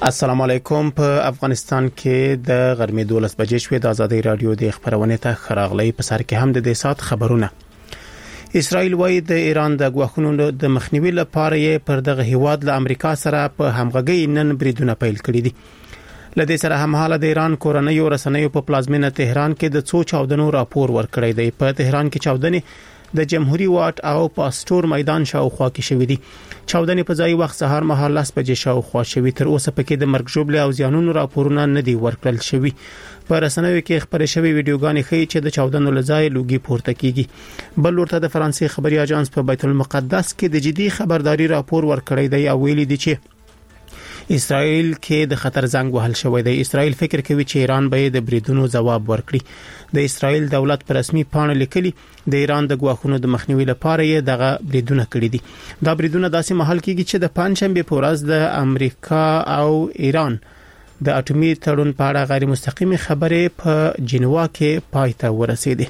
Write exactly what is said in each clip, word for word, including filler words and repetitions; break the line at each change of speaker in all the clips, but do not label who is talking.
السلام علیکم. په افغانستان کې د غرمې دولس بجې شوې د ازادي رادیو د خبرونه ته خراغلی په سر کې هم د دې سات خبرونه. اسرائیل وايي د ایران د غواخونو د مخنیوي لپاره یې پر دغه هیواد له امریکا سره په همغږي نن بریدونه پیل کړي دي. لدې سره همحاله د ایران کورنۍ او رسنیو په پلازمینه تهران کې د څو چاودنو راپور ورکړی دی. په تهران کې چاودنې د جمهوریت واټ او پاستور میدان شاوخوا کې شوې دي. چاودنې په ځای وخت سهار مهال لاس بجې شاوخوا شوې. تر اوسه پکې د مرګ ژوبل او زیانونو راپورونه نه دي ورکړل شوي. په رسنیو کې خبرې شوې ویډیوګانې ښیي چې د چاودنو لځای لوګي پورته کیږي. بل ورته د فرانسې خبري اژانس په بیت المقدس کې د جدي خبرداري راپور ورکړی دی او ویلي دی چې اسرائیل کې د خطر زنګ وهل شوی دی. اسرائیل فکر کوي چې ایران به د بریدونو جواب ورکړي. د اسرائیل دولت پر رسمي پاڼه لیکلي د ایران د غواخونو د مخنیوي لپاره یې دغه بریدونه کړي دي. دا بریدونه داسې مهال کېږي چې د پنځشنبه په ورځ د امریکا او ایران د اټومي تړون په اړه غیر مستقیمه خبرې په جنیوا کې پای ته ورسېدې.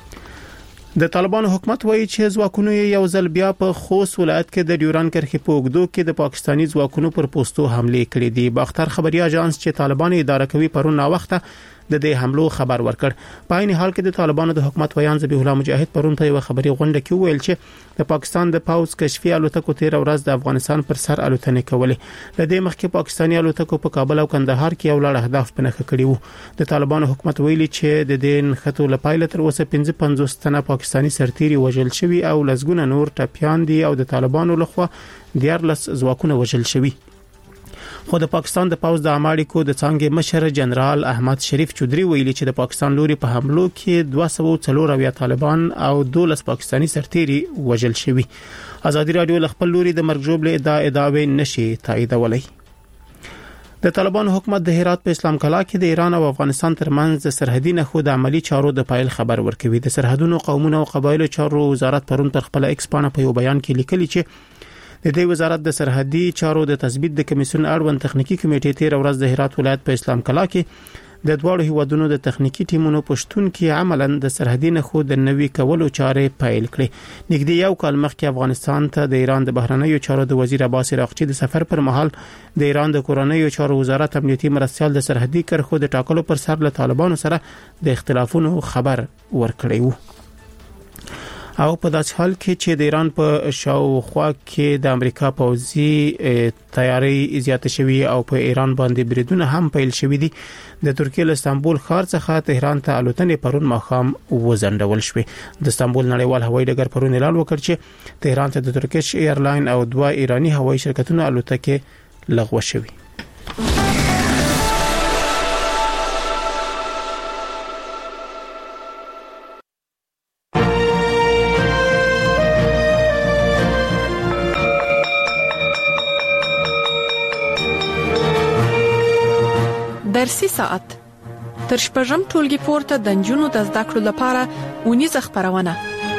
د طالبانو حکومت وایي چې ځواکونو یو ځل بیا په خوست ولایت کې د ډیوران کرښې په اوږدو کې د پاکستاني ځواکونو پر پوسټو حمله کړې دي. باختر خبري اژانس چې طالبان اداره کوي پرون نا وخته د دې حملو خبر ورکړ. په عین حال کې د طالبانو د حکومت ویان ذبیح الله مجاهد پرون په یو خبري غونډه کې ویل چې د پاکستان د پاوز کشفي الوتکو تیر ورځ د افغانستان پر سر الوتنې کولې. د دې مخکې پاکستاني الوتکو په کابل او کندهار کې یو لړ اهداف په نښه کړي وو. د طالبانو حکومت ویلي چې د دې نښتو لپاره تر اوسه پنځه پنځوس تنه پاکستاني سرتیري وژل شوي او لسګونه نور ټپيان دي او د طالبانو لخوا دیارلس ځواکونه وژل شوي. خو د پاکستان د پاوز د امریکو د څنګه مشر جنرال احمد شریف چودري ویلي چې د پاکستان لوري په حملو کې دوه سوه څلور اویا طالبان او دولس پاکستاني سرتیري وژل شوي. ازادي رادیو له خپل لوري د مرګ ژوبل ادعا ادعا نشي تاییدولای. د طالبانو حکومت د هرات په اسلام کلا کې د ایران او افغانستان ترمنځ د سرحدي نښو د عملی چارو د پایل خبر ورکوي. د سرحدونو قومونو او قبایلو چارو وزارت پرون پر خپل ایکس پاڼه په یو بیان کې لیکلي چې د دې وزارت د سرحدي چارو د تثبیت د کمیسیون اړوند تخنیکی کمیټې تیر ورځ د هرات ولایت په اسلام کلا کې د دوه هیوادونو د تخنیکی ټیمونو پښتون کې عملاً د سرحدي نښو د نوي کولو چارې پیل کړې. نږدې یو کال مخکې افغانستان ته د ایران د بهرنیو چارو د وزیر عباس راغچي د سفر پر مهال د ایران د کورنیو چارو وزارت امنیتي مرستيال د سرحدي کرښو د ټاکلو پر سر له طالبانو سره د اختلافونو خبر ورکړی وو. او په داسې حال کې چې د ایران په شاوخوا کې د امریکا پوځي تیاری زیاته شوی او په ایران باندې بریدونه هم پیل شوی دي. د ترکیه له استانبول ښار څخه تهران ته الوتنې پرون ماښام وزندول شوې. د استانبول نړیوال هوایي ډګر پرون اعلان وکړ چې تهران ته د ترکیش ایرلاین او دوه ایرانی هوایي شرکتونو الوتکې لغوه شوې.
درسي ساعت تر شپږم ټولګي پورته د نجونو د زده کړو لپاره ونیزه خبرونه.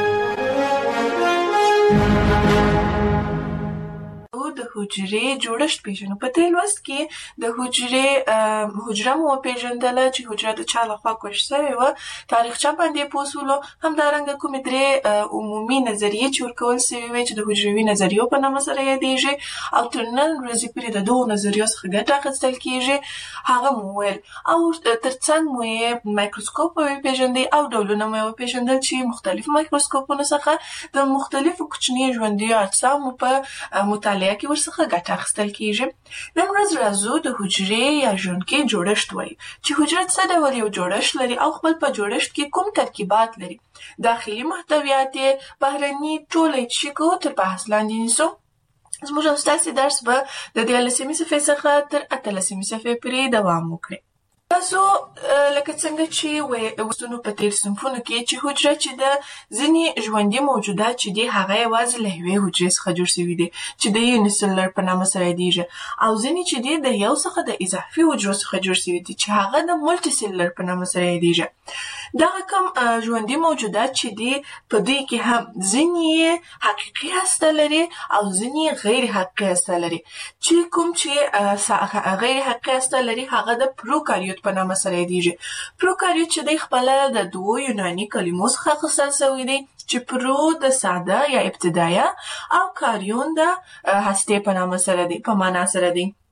د حجرې جوړښت پیژنو. په دې لوست کې د حجرې حجره مو پیژندل چې حجره د چا لخوا کوښښ شوی و، تاریخچه باندې پوسولو، همدارنګه کومې درې عمومي نظریې چې ورکول شوی وي چې د حجروي نظریو په نامه سره یادېږي او تر نن ورځې پورې د دوه نظریو څخه ګټه اخیستل کیږي هغه مو ویل. او ترڅنګ مو یې مایکروسکوپ پیژندل او ډولونه مو پیژندل چې مختلف مایکروسکوپونو څخه د مختلفو کوچني ژوندیو اجسامو په مطالعه کې ورڅخه ګټه اخیستل کیږي. نن ورځ راځو د حجرې یا ژوندکې جوړښت وایي چې حجره څه ډول یو جوړښت لري او خپل په جوړښت کې کوم ترکیبات لري. داخلي محتویات یې بهرني ټول چې کو تر بحث لاندې نیسو. زموږ ستاسو درس به د دیارلسمې صفحې څخه تر اتلسمې صفحې پورې دوام وکړي. تاسو لکه څنګه چې وستونو په تیر صنفونو کې چې حجره چې د ځینې ژوندي موجودات چې دي هغه یوازې له یوې حجرې څخه جوړ شوي دي چې د یونیسلر په نامه سره یادېږي، او ځینې چې دي د یو څخه د اضافي حجرو څخه جوړ شوي دي چې هغه د ملټي سلولر په نامه سره یادېږي. دغه کوم ژوندي موجودات چې دي په دوی کې هم ځینې حقیقي هسته لري او ځینې غیر حقیقي هسته لري. چې کوم چې غیر حقیقي هسته لري هغه د پروکاریوت په نامه سره یادېږي. پروکاریوت چې دی خپله د دوو یوناني کلمو څخه اخیستل شوی دی چې پرو د ساده یا ابتدایه او کاریون د هستې په نامه سره دی په معنا سره دی.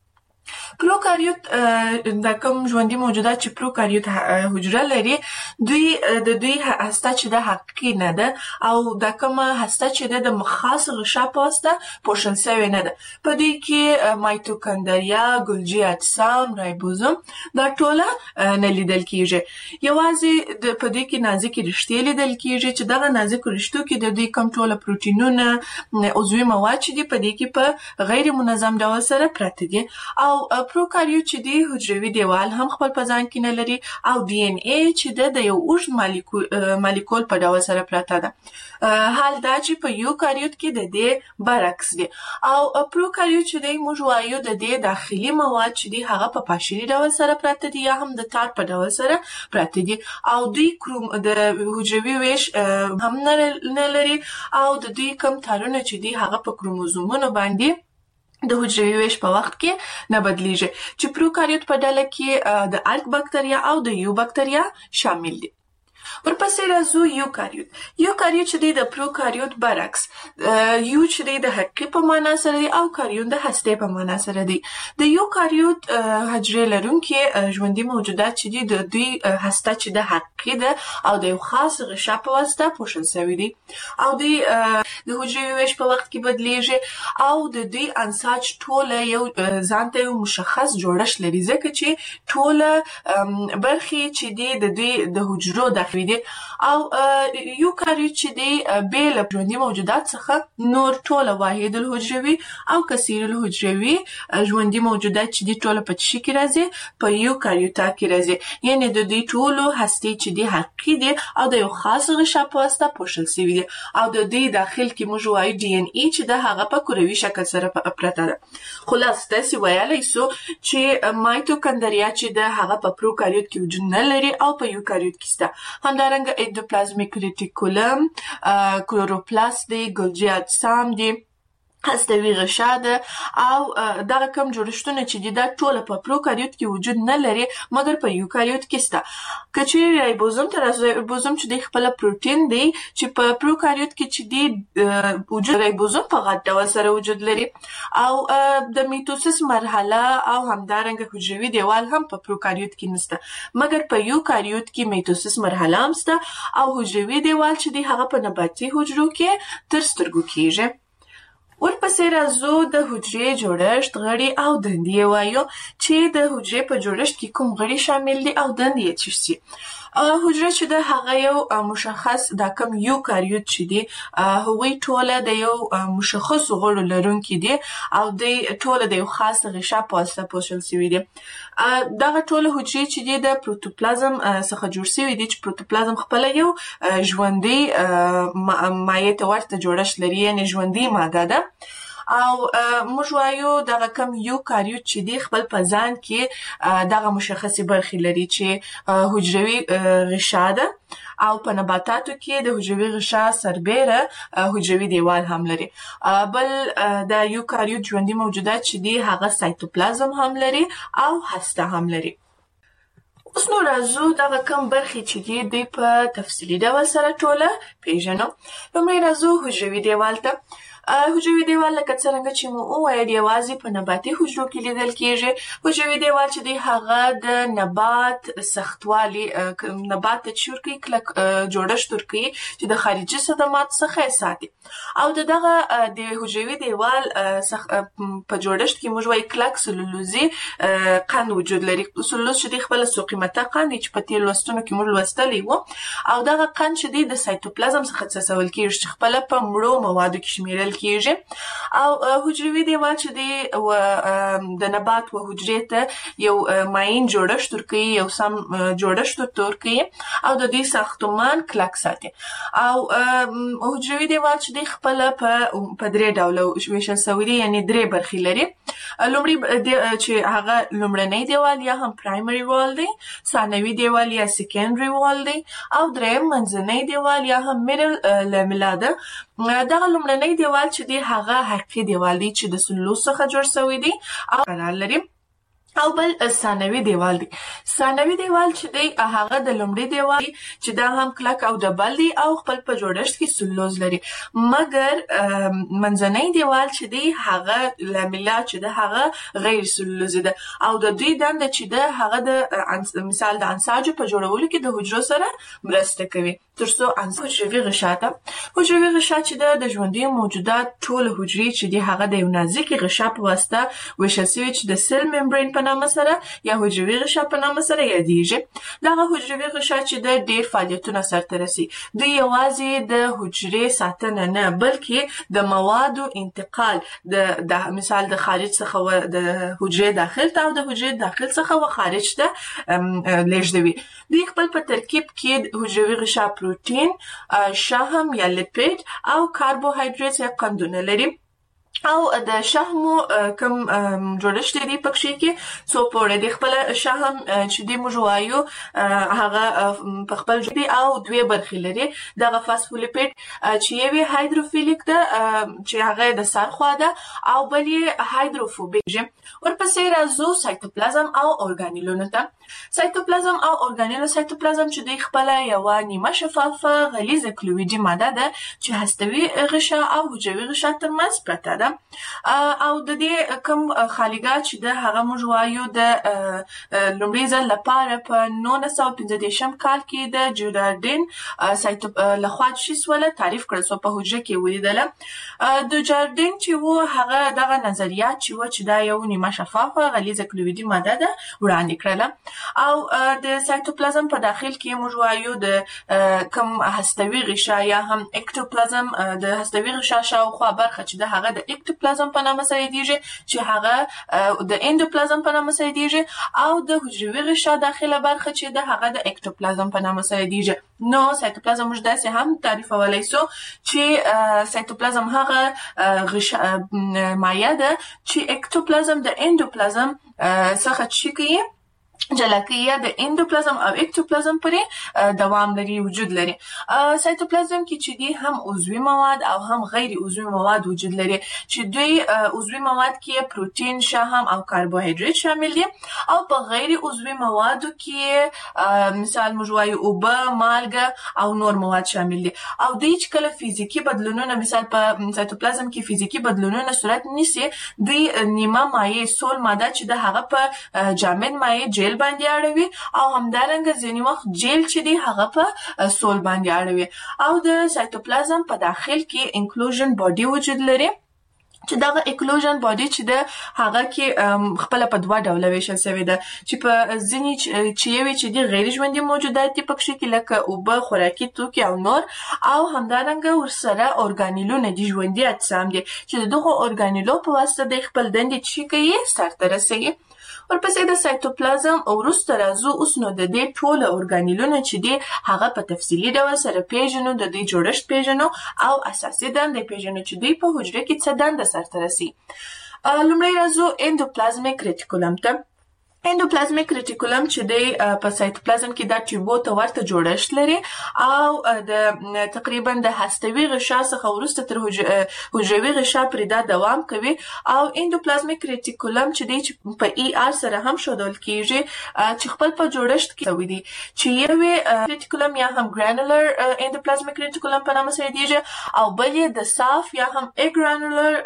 پروکاریوت د کوم ژوندي موجودات چې پروکاریوت حجره لري دوی د دوی هسته چې د حقیقي نه ده او د کومه هسته چې د خاص غشا په واسطه پوښل شوی نه ده. په دوی کې مایتوکاندریا، ګولجي اجسام، رایبوزوم دا ټوله نه لیدل کیږي. یوازې د په دوی کې نازکې رشتې لیدل کیږي چې دغه نازکو رشتو کې د دوی کوم ټوله پروټینونه، عضوي مواد چې دي په دې کې په غیر منظم ډول سره پراته دي. او پروکاریوت چې دی حجروي دیوال هم خپل په ځان کې نه لري او ډي ان اي چې د یو اوږد مالیکول مالیکول په ډول سره پراته ده. حال دا چې په یوکاریوت کې د دې برعکس دي. او پروکاریوت چې دی موږ وایو د دې داخلي مواد چې دي هغه په پاشلي ډول سره پراته دي یا هم د تار په ډول سره پراته دي او دوی کروم د حجروي ویش هم نه لري او د دوی کوم تارونه چې دي هغه په کروموزومونو باندې د حجروي ویش په وخت کې نه بدلیږي چې پروکاریوت په ډله کې د ارک بکتریا او د یو بکتریا شامل دي. ورپسې راځو یوکاریوت. یوکاریوت چې دی د پروکاریوت برعکس، یو چې دی د حقیقي په معنا سره دی او کاریون د هستې په معنا سره دی. د یوکاریوت حجرې لرونکي ژوندي موجودات چې دي د دوی هسته چې د حقیقي ده او د یو خاص غشا په واسطه پوښل شوي دي او دوی د حجروي ویش په وخت کې بدلیږي او د دوی انساج ټوله یو ځان ته یو مشخص جوړښت لري ځکه چې ټوله برخې چې دي د دوی د حجرو داخلي دي او یوکاریوت چې دی بې له ژوندي موجودات څخه نور ټوله واحد الحجروي او کثیر الحجروي ژوندي موجودات چې دي ټوله په شي کې راځي په یوکاریوتا کې راځي. یعنی د دوی ټولو هستې چې دي حقیقي دي او د یو خاص غشا په واسطه پوښل شوي دي او د دوی داخل کې موږ وایو ډي ان اي چې د هغه په کروي شکل سره پراته ده. خلاص داسې ویلی سو چې مایتوکاندریا چې د هغه په پروکاریوت کې وجود نه لري او په یوکاریوت کې شته. همدارنګه اندوپلازمیک ریټیکولم، کلوروپلاست دی، ګولجي اجسام دي، هستوي غشا ده او دغه کوم جوړښتونه چې دي دا ټوله په پروکاریوت کې وجود نه لري مګر په یوکاریوت کې شته. که چیرې رایبوزوم ته راځو، رایبوزوم چې دی خپله پروټین دی چې په پروکاریوت کې چې دی وجود رایبوزوم په غټ ډول سره وجود لري او د میتوسیس مرحله او همدارنګه حجروي دیوال هم په پروکاریوت کې نشته مګر په یوکاریوت کې میتوسیس مرحله هم شته او حجروي دیوال چې دی هغه په نباتي حجرو کې تر سترګو کیږي. ورپسې راځو د حجرې جوړښت، غړي او دندې وایو چې د حجرې په جوړښت کې کوم غړي شامل دي او دندې یې څه دي. حجره چې د هغه یو مشخص دا کوم یوکاریوت چې دي هغوی ټوله د یو مشخص غړو لرونکي دي او د ټوله د یو خاص غشا په واسطه پوښل شوي دي. دغه ټوله حجرې چې دي د پروتوپلازم څخه جوړ شوي دي چې پروتوپلازم خپله یو ژوندی مایع ته ورته جوړښت لري یعنې ژوندی ماده ده او موږ وایو دغه کم یوکاریوت چې دی خپل په ځان کې دغه مشخصې برخې لري چې حجروي غشا ده او په نباتاتو کې د حجروي غشا سربیره حجروي دیوال هم لري. بل د یوکاریوت ژوندي موجودات چې دی هغه سایتوپلازم هم لري او هسته هم لري. اوس نو راځو دغه کم برخې چې دي دوی په تفصیلي ډول سره ټوله پیژنو. لومړی راځو حجروي دیوال ته. حجروي دیوال لکه څرنګه چې مو وویل یوازې په نباتي حجرو کې لیدل کیږي. حجروي دیوال چې دی هغه د نبات سختوالي نبات ته چې ورکوي کلک جوړښت ورکوي چې د خارجي صدمات څخه یې ساتي او د دغه د حجروي دیوال په جوړښت کې موږ وایو کلک سلولوزي قند وجود لري. سلولوز چې دی خپله څو قیمته قند دی چې په تېرو لوستونو کې موږ لوستلی و او دغه قند چې دی د سایتوپلازم څخه څڅول کیږي چې خپله په مړو موادو کې شمیرل کیږي او حجروي دیوال چې دی د نبات و حجرې ته یو ماین جوړښت ورکوي، یو سم جوړښت ورته ورکوي او د دوی ساختمان کلک ساتي. او حجروي دیوال چې دی خپله په درې ډوله ویشل شوی دی یعنې درې برخې لري. لومړی چې هغه لومړنی دیوال یا هم پرایمري وال دی، ثانوي دیوال یا سیکنډري وال دی او دریم منځنی دیوال یا هم میډل لاملا ده. دغه لومړنی دیوال چې دی هغه حقیقي دیوال دی چې د سلولوز څخه جوړ شوی دی او قرار لري او بل ثانوي دیوال دی. ثانوي دیوال چې دی هغه د لومړي دیوال دی چې دا هم کلک او ډبل دی او خپل په جوړښت کې سلوز لري، مګر منځنی دیوال چې دی هغه لاملا چې ده هغه غیر سلوزي ده او د دوی دنده چې ده هغه د مثال د انساجو په جوړولو کې د حجرو سره مرسته کوي ترڅو انساج حجروي غشا ته حجروي غشا چې ده د ژوندي موجودات ټول حجرې چې دی هغه د یو نازکي غشا په واسطه ویشل شوي چې د سیل ممبرین په نامه سره یا حجروي غشا په نامه سره یادیږي. دغه حجروي غشا چې د ډیر فعالیتونه سرته رسي، دوی یوازې د حجرې ساتنه نه بلکې د موادو انتقال د د مثال د خارج څخه د حجرې داخل ته او د حجرې داخل څخه و خارج ته لېږدوي. دوی خپل په ترکیب کې حجروي غشا پروتین، شحم یا لیپید او کاربوهایډریټ یا قندونه لري او د شحمو کم جوړښت دی پکې کې څو پوره دی. خپل شحم چې دی موږ وایو هغه په خپل جوړي او دوه برخې لري. دغه فاسفولیپید چې یوه هایدروفیلیک ده چې هغه د سر خوا ده او بل یې هایدروفوبیک. ورپسې راځو سایتوپلازم او اورګانیلونو ته. سایتوپلازم او اورګانیلو سایتوپلازم چې دی خپل یو نیمه شفافه غلیظه کلویدي ماده ده چې هستوي غشا او حجروي غشا ترمنځ پرته ده او د دې کوم خالیګات چې د هغه موږ وایو د لومړي ځل لپاره په نولس سوه پنځه دېرشم کال کې د جوراردین سایتو لخوا شي سوله تعریف کړل سو په حجره کې ولیدله. د جوراردین چې و هغه دغه نظریات چې و چې دا یو نیمه شفافه غلیظه کلویدي ماده ده وړاندې کړله او د سایتوپلازم په داخل کې موږ وایو د کوم هستوي غشا یا هم اکټوپلازم د هستوي غشا شاوخوا برخه چې د هغه د اکټوپلازم په نامه سره یادیږي چې هغه د اندوپلازم په نامه سره یادیږي او د حجروي غشا داخله برخه چې د هغه د اکټوپلازم په نامه سره یادیږي. نو سایتوپلازم موږ داسې هم تعریفولای سو چې سایتوپلازم هغه غشا مایع ده چې اکټوپلازم د اندوپلازم څخه چې کوي جلاکیه د اندوپلازم او اکټوپلازم پرې دوام لري وجود لري. سایتوپلازم کې چې دی هم عضوي مواد او هم غیر عضوي مواد وجود لري چې دوی عضوي مواد کې پروتین، شحم او کاربوهایډریټ شامل دي او په غیر عضوي موادو کې مثال موږ وایو اوبه، مالګه او نور مواد شامل دي او دوی چې کله فزیکی بدلونونه مثال په سایتوپلازم کې فزیکی بدلونونه صورت نیسي دوی نیمه مایع سول ماده چې د هغه په جامد مایع جیل باندې اړوي او همدارنګه ځینې وخت جیل چې دی هغه په سول باندې اړوي او د سایتوپلازم په داخل کې انکلوژن باډي وجود لري چې دغه انکلوژن باډي چې د هغه کې خپل په دوه ډوله ویشل شوی ده چې په ځینې چې یوې چې دی غیر ژوندي موجودات دي پکې کې لکه اوبه، خوراکي توکي او نور او همدارنګه ورسره اورګانیلونه دي ژوندي اجسام دي چې دغه اورګانیلو په واسطه د خپل دندې چې کوي سرته رسوي. ورپسې د سایتوپلازم او وروسته راځو اوس نو د دې ټول اورګانیلونه چې دي هغه په تفصیلي ډول سره پیژنو، د دې جوړښت پیژنو او اساسي دندې پیژنو چې دوی په حجره کې څه دنده سرته رسي. لومړی راځو اندوپلازمیک ریټیکولم ته. اندوپلازمیک ریټیکولم چې دی په سایتوپلازم کې دا ټیوبو ته ورته جوړښت لري او د تقریبا د هستوي غشا څخه وروسته تر حجروي غشا پورې دا دوام کوي او اندوپلازمیک ریټیکولم چې دی چې په ای آر سره هم ښودل کیږي چې خپل په جوړښت کې شوی دی چې یو ریټیکولم یا هم ګرانولر اندوپلازمیک ریټیکولم په نامه سره یادیږي او بل یې د صاف یا هم اګرانولر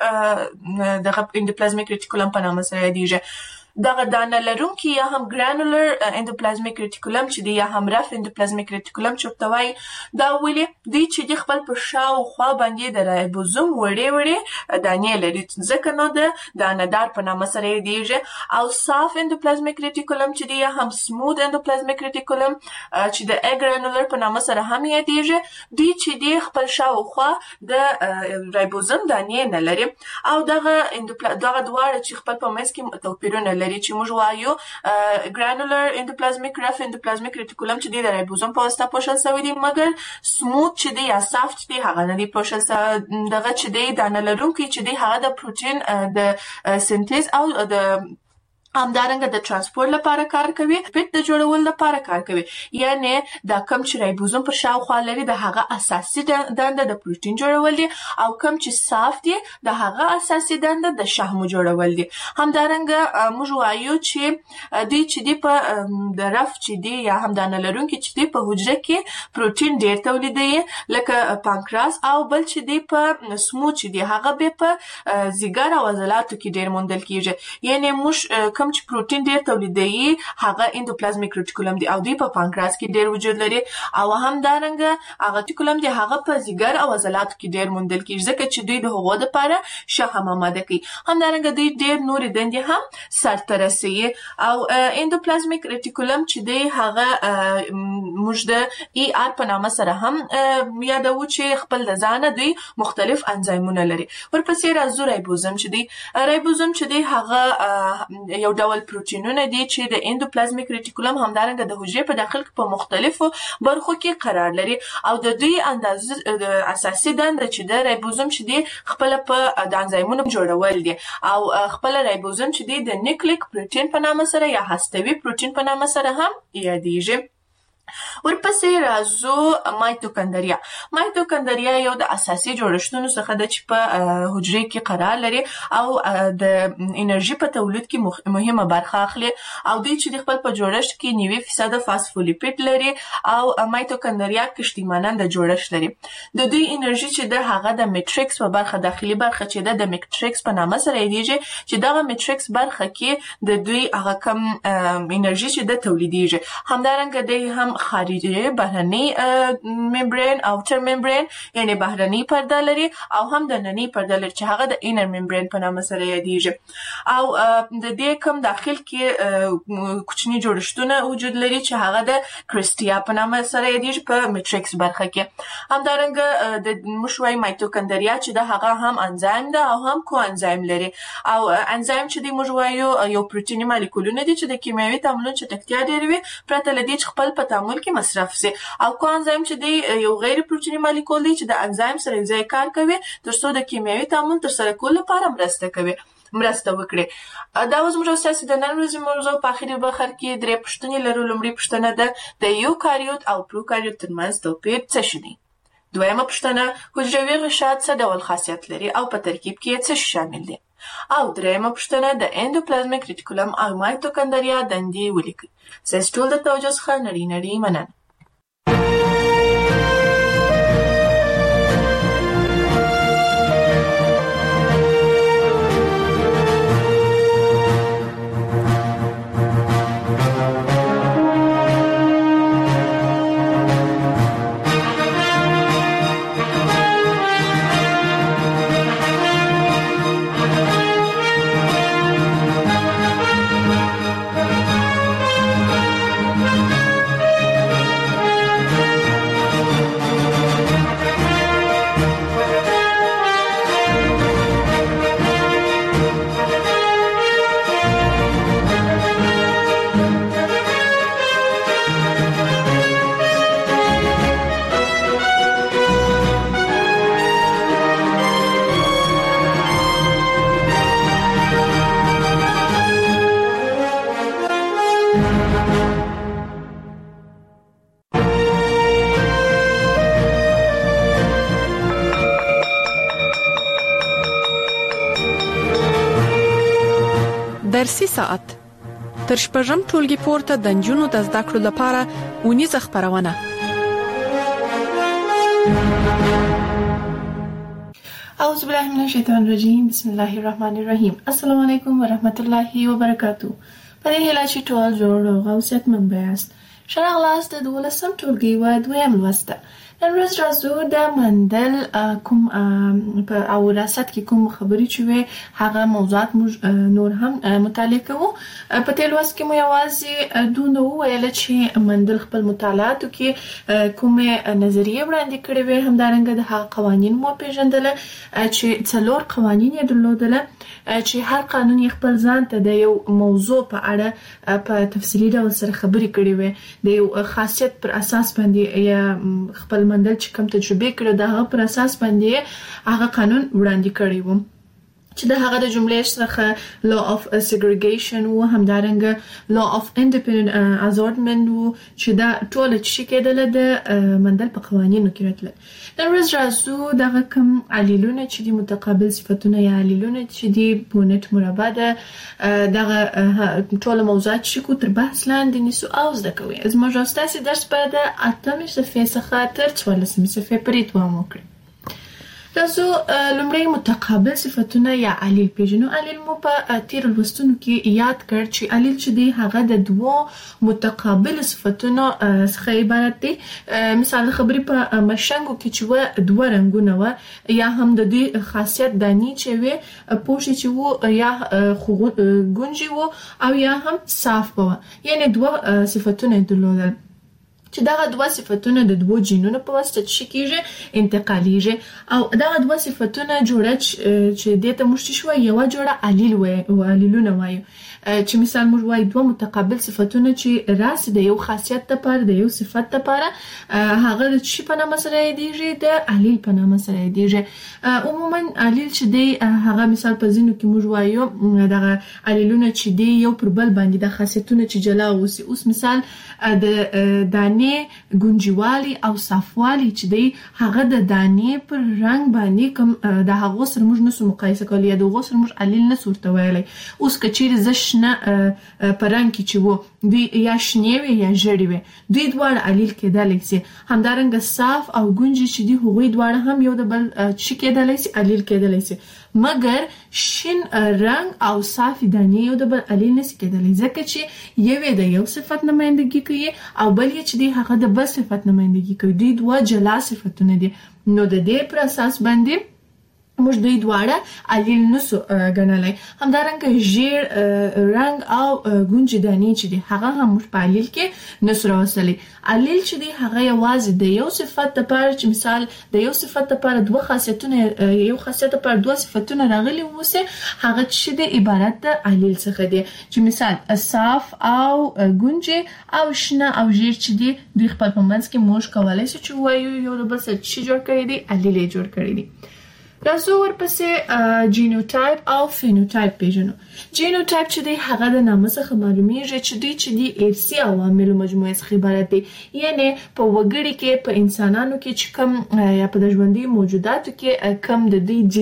د اندوپلازمیک ریټیکولم په نامه سره یادیږي. دغه دانه لرونکي یا هم ګرانولر اندوپلازمیک ریټیکولم چې دی یا هم رف اندوپلازمیک ریټیکولم چې ورته وایي دا ولې دوی چې دی خپل په شاوخوا باندې د رایبوزوم وړې وړې دانې لري ځکه نو د دانهدار په نامه سره یادیږي او صاف اندوپلازمیک ریټیکولم چې دی یا هم سموث اندوپلازمیک ریټیکولم چې د اګرانولر په نامه سره هم یادیږي دوی چې دی خپل شاوخوا د رایبوزوم دانې نه لري او دغه دغه دواړه چې خپل په منځ کې توپیرونه لري چې موږ وایو ګرانولر اندوپلازمیک رف اندوپلازمیک ریټیکولم چې دی د رایبوزوم په واسطه پوښل شوی دی مګر سموث چې دی یا صاف چې دی هغه نه دی پوښل شوی. دغه چې دی دانه لرونکي چې دی هغه د پروتین د سنتیز او د همدارنګه د ترانسپورت لپاره کار کوي، پیټ د جوړول لپاره کار کوي. یعنی دا کم چې رایبوزوم پر شاوخوا لري د هغه اساسي دنده د پروتین جوړول دي، او کم چې صاف دي د هغه اساسي دنده د شحمو جوړول دي. همدارنګه موږ وایو چې دوی چې دی په د رف چې دی یا همدانه لرونکي چې دی په حجره کې پروتین ډیر تولیدوي لکه پانکراس، او بل چې دی په سمو چې دی هغه به په ځیګر او عضلاتو کې ډیر موندل کیږي. یعنی موږ کوم چې پروتین ډیر تولیدوي هغه اندوپلازمیک ریټیکولم دی او دوی په پانکراس کې ډیر وجود لري، او همدارنګه هغه ریټیکولم دی هغه په ځیګر او عضلاتو کې ډیر موندل کیږي ځکه چې دوی د هغو لپاره شحم آماده کوي. همدارنګه دوی ډیر نورې دندې هم سرته رسوي. او اندوپلازمیک ریټیکولم چې دی هغه موږ د ای آر په نامه سره هم یادوو چې خپل د ځانه دوی مختلف انزایمونه لري. ورپسې راځو رایبوزوم چې دی. رایبوزوم چې دی هغه یو ډول پروتینونه دي چې د اندوپلازمیک ریټیکولم همدارنګه د حجرې په داخل کې په مختلفو برخو کې قرار لري، او د دوی اندازه د اساسي دنده چې د رایبوزوم چې دی خپل په د انزایمونو جوړول دي، او خپل رایبوزوم چې دی د نیوکلیک پروتین په نامه سره یا هستوي پروتین په نامه سره هم یادېږي. ورپسې راځو مایتوکندریا. مایتوکندریا یو د اساسي جوړښتونو څخه ده چې په حجرې کې قرار لري او د انرژي په تولید کې مهمه برخه اخلي، او دوی چې د خپل په جوړښت کې نوي فیصد فاسفولیپید لري، او مایتوکندریا کشتي ماننده جوړښت لري. د دوی انرژي چې ده هغه د میټریکس په برخه داخلي برخه چې ده د میټریکس په نامه سره یادېږي، چې دغه میټریکس برخه کې د دوی هغه کم انرژي چې ده تولیدېږي. همدارنګه دوی هم خارجي بهرني ممبرین او اوټر ممبرین یعنی بهرني پرده لري، او هم د ننني پرده لري چې هغه د اینر ممبرین په نامه سره یادېږي. او د دې کوم داخل کې کوچني جوړښتونه وجود لري چې هغه د کرسټیا په نامه سره یادېږي په میټریکس برخه کې. همدارنګه د موږ وایو مایتوکندریا چې د هغه هم انزایم ده او هم کو انزایم لري، او انزایم چې دی موږ وایو یو پروتیني مالیکولونه دي چې د کیمیاوي تعاملونو چټکتیا ډیروي پرته له دې چې خپل په تعامل کې مصرف سي. او کو انزایم چې دی یو غیر پروتیني مالیکول دی چې د انزایم سره یوځای کار کوي ترڅو د کیمیاوي تعامل ترسره کولو لپاره مرسته کوي مرسته وکړي. دا اوس موږ تاسو د نن ورځې موضوع په اخري برخه کې درې پوښتنې لرو. لومړی پوښتنه ده د یوکاریوت او پروکاریوت ترمنځ توپیر څه شی دی؟ دویمه پوښتنه حجروي غشا څه ډول خاصیت لري او په ترکیب کې څه شامل دي؟ او دریمه پوښتنه د اندوپلازمیک ریټیکولم او مایتوکندریا دندې ولیکئ. ستاسو ټول د توجه څخه نړۍ نړۍ مننه.
درسي ساعت تر شپږم ټولګي پورته د نجونو د زده کړو لپاره ونیزه خبرونه.
اعوذ بالله من الشیطان الرجیم. بسم الله الرحمن الرحیم. السلام علیکم ورحمت الله وبرکاتو. په دې هیله چې ټول جوړ او غوثیت منبع است. شرح لاست د دولسم ټولګي و دویم لوسته. نن ورځ راځو د مندل کوم په او راست کې کوم خبرې چې وي هغه موضوعات نور هم مطالعه کوو. په دې لوست کې مو یوازې دونه ویل چې مندل خپل مطالعاتو کې کومه نظریه وړاندې کړې وي، همدارنګه د هغه قوانین مو پیژندل چې څلور قوانین یې درلودل چې هر قانون خپل ځان ته د یو موضوع په اړه په تفصیلي ډول سره خبرې کړې وي، د یو خاصیت پر اساس باندې یا خپل مندل چې کوم تجربه کړو دا پر اساس باندې هغه قانون وړاندې کړی و. چې د هغه د جملې څخه law of segregation و همدارنګه law of independent assortment و چې دا ټول چې کېدل د مندل په قوانینو کې راتله. نن ورځ راځو دغه کوم علیلونه چې د متقابل صفتونه یا علیلونه چې د پونټ مربع ده دغه ټول موضوعات چې کو تر بحث لاندې نیسو او زده کوي. از ما راستاسي درس په د اتمې صفحې څخه تر څوارلسمې صفحې پورې دوام وکړي. تاسو لومړی متقابل صفتونه یا علیل پیژنو. علیل مو په تیر لوستونو کې یاد کړ چې علیل چې دی هغه د دوو متقابل صفتونو څخه عبارت دی. مثال خبرې په مشنګو کې چې و دوه رنگونه و یا هم د دې خاصیت دانی چې و پوښي چې و یا ګونجي و او یا هم صاف و، یعنی دوه صفتونه درلودل چې دغه دوه صفتونه د دوه جینونو په واسطه چې کیږي انتقالیږي او دغه دوه صفتونه جوړه چې دته مشت شو یو جوړه علیل وي او علیلونه وایي چې مثال موږ وایي دوه متقابل صفتونه چې راس د یو خاصیت لپاره د یو صفت لپاره هغه د شي په نامه سره یادېږي د علیل په نامه سره یادېږي. عموما علیل چې دی هغه مثال په ځینو کې موږ وایو دغه علیلونه چې دی یو پر بل باندې د خاصیتونه چې جلا اوسي. اوس مثال د دانې ګونجوالي او صافوالي چې دی هغه د دانې پر رنگ باندې کوم د هغه سره موږ نسو مقایسه کولی یا د هغه سره موږ علیل نه صورت ویلی. اوس کچیر ز شنه پرنګ کې چې وو دوی یا شنه وي یا ژړې وي دوی دواړه علیل کېدلی سي. همدارنګه صاف او ګونجي چې دي هغوی دواړه هم یو د بل چې کېدلی سي علیل کېدلی سي، مګر شین رنگ او صافي دانې یو د بل علیل نشي کېدلی ځکه چې یو د یو صفت نمائندګي کوي او بل یې چې دی هغه د بل صفت نمائندګي کوي. دوی دوه جلا صفتونه دي. نو د دې پر اساس باندې موږ دوی دواړه علیل نسو ګڼلی. همدارنګه ژیړ رنگ او ګونجي دانې چې دی هغه هم موږ په علیل کې نسو راوستلی. علیل چې دی هغه یوازې د یو صفت لپاره چې مثال د یو صفت لپاره دوه خاصیتونه یو خاصیت لپاره دوه صفتونه راغلي ووسي هغه چې دی عبارت د علیل څخه دی چې مثال صاف او ګونجي او شنه او ژیړ چې دی دوی خپل په منځ کې موږ کولی شو چې وایو یو د بل سره چې جوړ کړی دی علیل یې جوړ کړی دی. راځو ورپسې جینوټایپ او فینوټایپ پیژنو. جینوټایپ چې دی هغه د نامه څخه معلومیږي چې دوی چې دی ارثي عواملو مجموعه څخه عبارت دی، یعنی په وګړي کې په انسانانو کې چې کوم یا په د ژوندي موجوداتو کې کوم د دې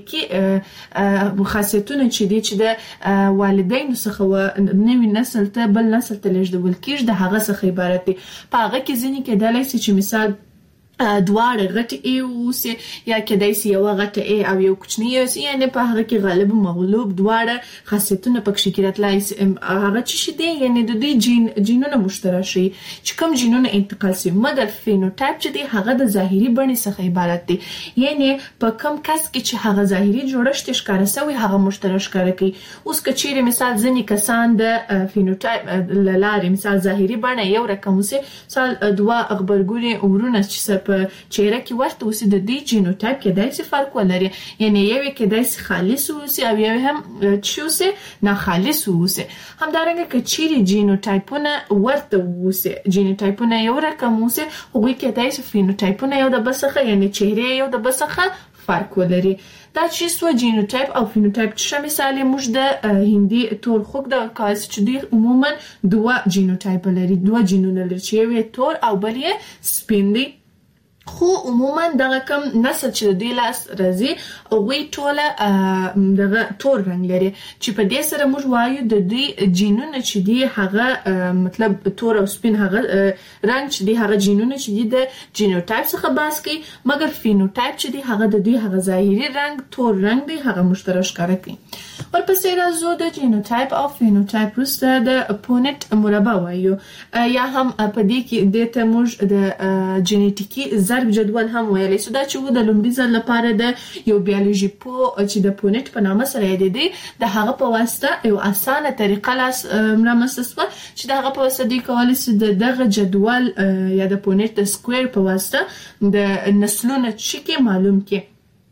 جینیټیکي خاصیتونه چې دی چې د والدینو څخه و نوي نسل ته بل نسل ته لیږدول کېږي د هغه څخه عبارت دی. په هغه کې ځینې کېدلی سي چې مثال دواړه غټ ای اوسي یا کېدای سي یو غټ ای او یو کوچنی اوسي، یعنی په هغه کې غالب مغلوب دواړه خاصیتونه پکې کې راتلای سي. هغه چې دی یعنی د دې جین جینونه مشترک شي چې کوم جینونه انتقال سي. مګر فینوټایپ چې دی هغه د ظاهري بڼې څخه عبارت دی، یعنی په کوم کس کې چې هغه ظاهري جوړښت ښکاره سوی هغه مشترک ښکاره کوي. اوس کچېرې مثال ځینې کسان د فینوټایپ لارې مثال ظاهري بڼه یو رقم وسي، مثال دوه غبرګوني ورونه چې په چهره کې ورته اوسي د دې جینوټایپ کې دای څه فرق ولري، یعنی یو کې دای څه خالص اوسي او یو هم چې اوسي نه خالص اوسي. همدارنګه کچېرې جینوټایپونه ورته اوسي جینوټایپونه یو رقم اوسي هغوی کې دای څه فینوټایپونه یو د بل څخه یعنی چهره یو د بل څخه فرق ولري. دا چې سو جینوټایپ او فینوټایپ چې مثال موږ د هندي تور خوګ د کاس چې دوی عموما دوه جینوټایپ لري، دوه جینونه لري چې یو تور او بل یې سپین دی. خو عموما دغه کم نسل چې دوی لاس راځي هغوی ټوله دغه تور رنګ لري چې په دې سره موږ وایو د دوی جینونه چې دی هغه مطلب تور او سپین هغه رنګ چې دی هغه جینونه چې دی د جینوټایپ څخه بحث کوي، مګر فینوټایپ چې دی هغه د دوی هغه ظاهري رنګ تور رنګ دی هغه مشترک ښکاره کوي. ورپسې راځو د جینوټایپ او فینوټایپ وروسته د پونټ مربع وایو یا هم په دې کې دته موږ د جینیټیکي ضرب جدول هم ویلی سو. دا چې و د لومړي ځل لپاره د یو بیولوژي پو چې د پونټ په نامه سره یادېدی د هغه په واسطه یو اسانه طریقه لاس رامنځته سوه چې د هغه په واسطه دوی کولی سي د دغه جدول یا د پونټ د سکویر په واسطه د نسلونه چې کې معلوم کړي.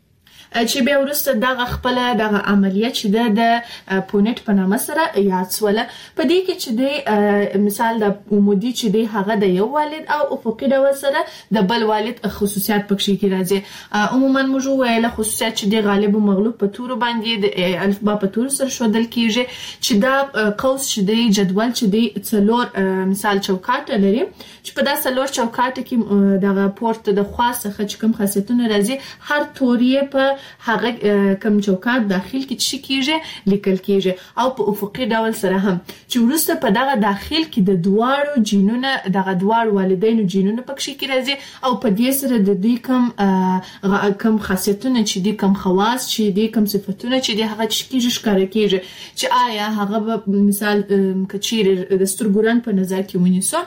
چې به ورسته دغه خپل دغه عملیات چې د پونټ په نامه سره یاد سوله. په دې کې چې د مثال د عمودي چې د هغه د یو والد او افقي ډول سره د بل والد خصوصیات پکې کې راځي. عموما موږ ویل خصوصیات چې د غالب او مغلوب په تور باندې د الفبا په تور سره شودل کیږي چې دا قوس چې د جدول چې د څلور مثال چوکاټ لري چې په دا څلور چوکاټ کې دغه پورت د خاصه چې کوم خاصیتونه راځي هر توري په هغه کوم چوکاټ داخل کې چې کیږي لیکل کیږي او په افقي ډول سره هم چې ورسته په دغه داخل کې د دواړو جینونو دغه دواړو والدینو جینونو پکې کې راځي او په دې سره د دې کوم کوم خاصیتونه چې دي کوم خواص چې دي کوم صفاتونه چې دي هغه چې کیږي ښکاره کیږي چې آیا هغه مثال کچیر د سترګوران په نظر کې ونیسو.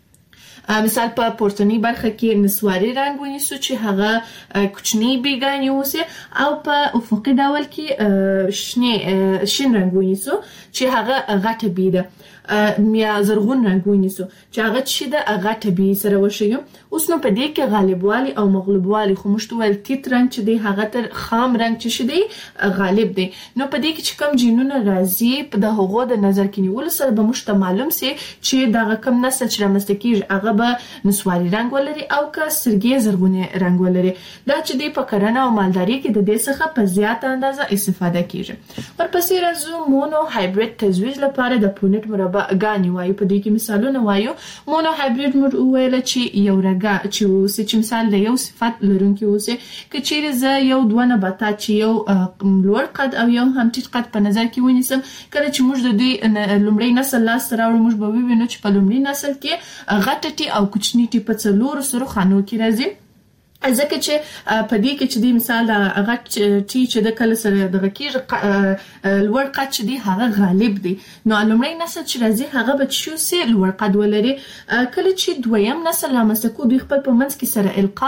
مثال په پورتنی برخه کې نسواري رنگ ونیسو چې هغه کوچنی بیگانی اوسه او په افقي ډول کې شنه شین رنگ ونیسو چې هغه غټه بیده یا زرغون رنگ ونیسو چې هغه چې د غټه بی سره وشيو. اوس نو په دې کې غالبوالي او مغلوبوالي خو مشته ول تیت رنگ چې دی هغه تر خام رنگ چې شدي غالب دی. نو په دې کې چې کوم جینونه راځي په د هغو د نظر کې نیول سره به مشته معلوم سي چې دا کوم نسل چې رامسته کیږي هغه به نسواري رنگ ولري او که سرګي زرغونی رنگ ولري. دا چې دی په کرنه او مالداري کې د دې څخه په زیات اندازه استفاده کیږي. ورپسې راځو مونو هایبرید تزویج لپاره د پونټ مربع غاني وایو. په دې کې مثالونه وایو. مونو هایبرید مور ویل چې یو رګه چې اوس چې مثال د یو صفت لرونکي اوسه کچېره ز یو دوه نباتات چې یو لوړ قد او یو هم ټیټ قد په نظر کې ونیسم کله چې موږ د دې لومړی نسل لاس راوړو موږ به وینو چې په لومړي نسل کې غټه او کوچنی ټي په څلور سره خانو کې راځي ځکه چې په دې کې چې د مثال د غټ ټي چې د کله سره د غکیر لوړ قد چې دی هغه غالب دی. نو لومړی نسل چې راځي هغه به شو سي لوړ قد ولري. کله چې دویم نسل لامسکو دوی خپل په منځ کې سره القا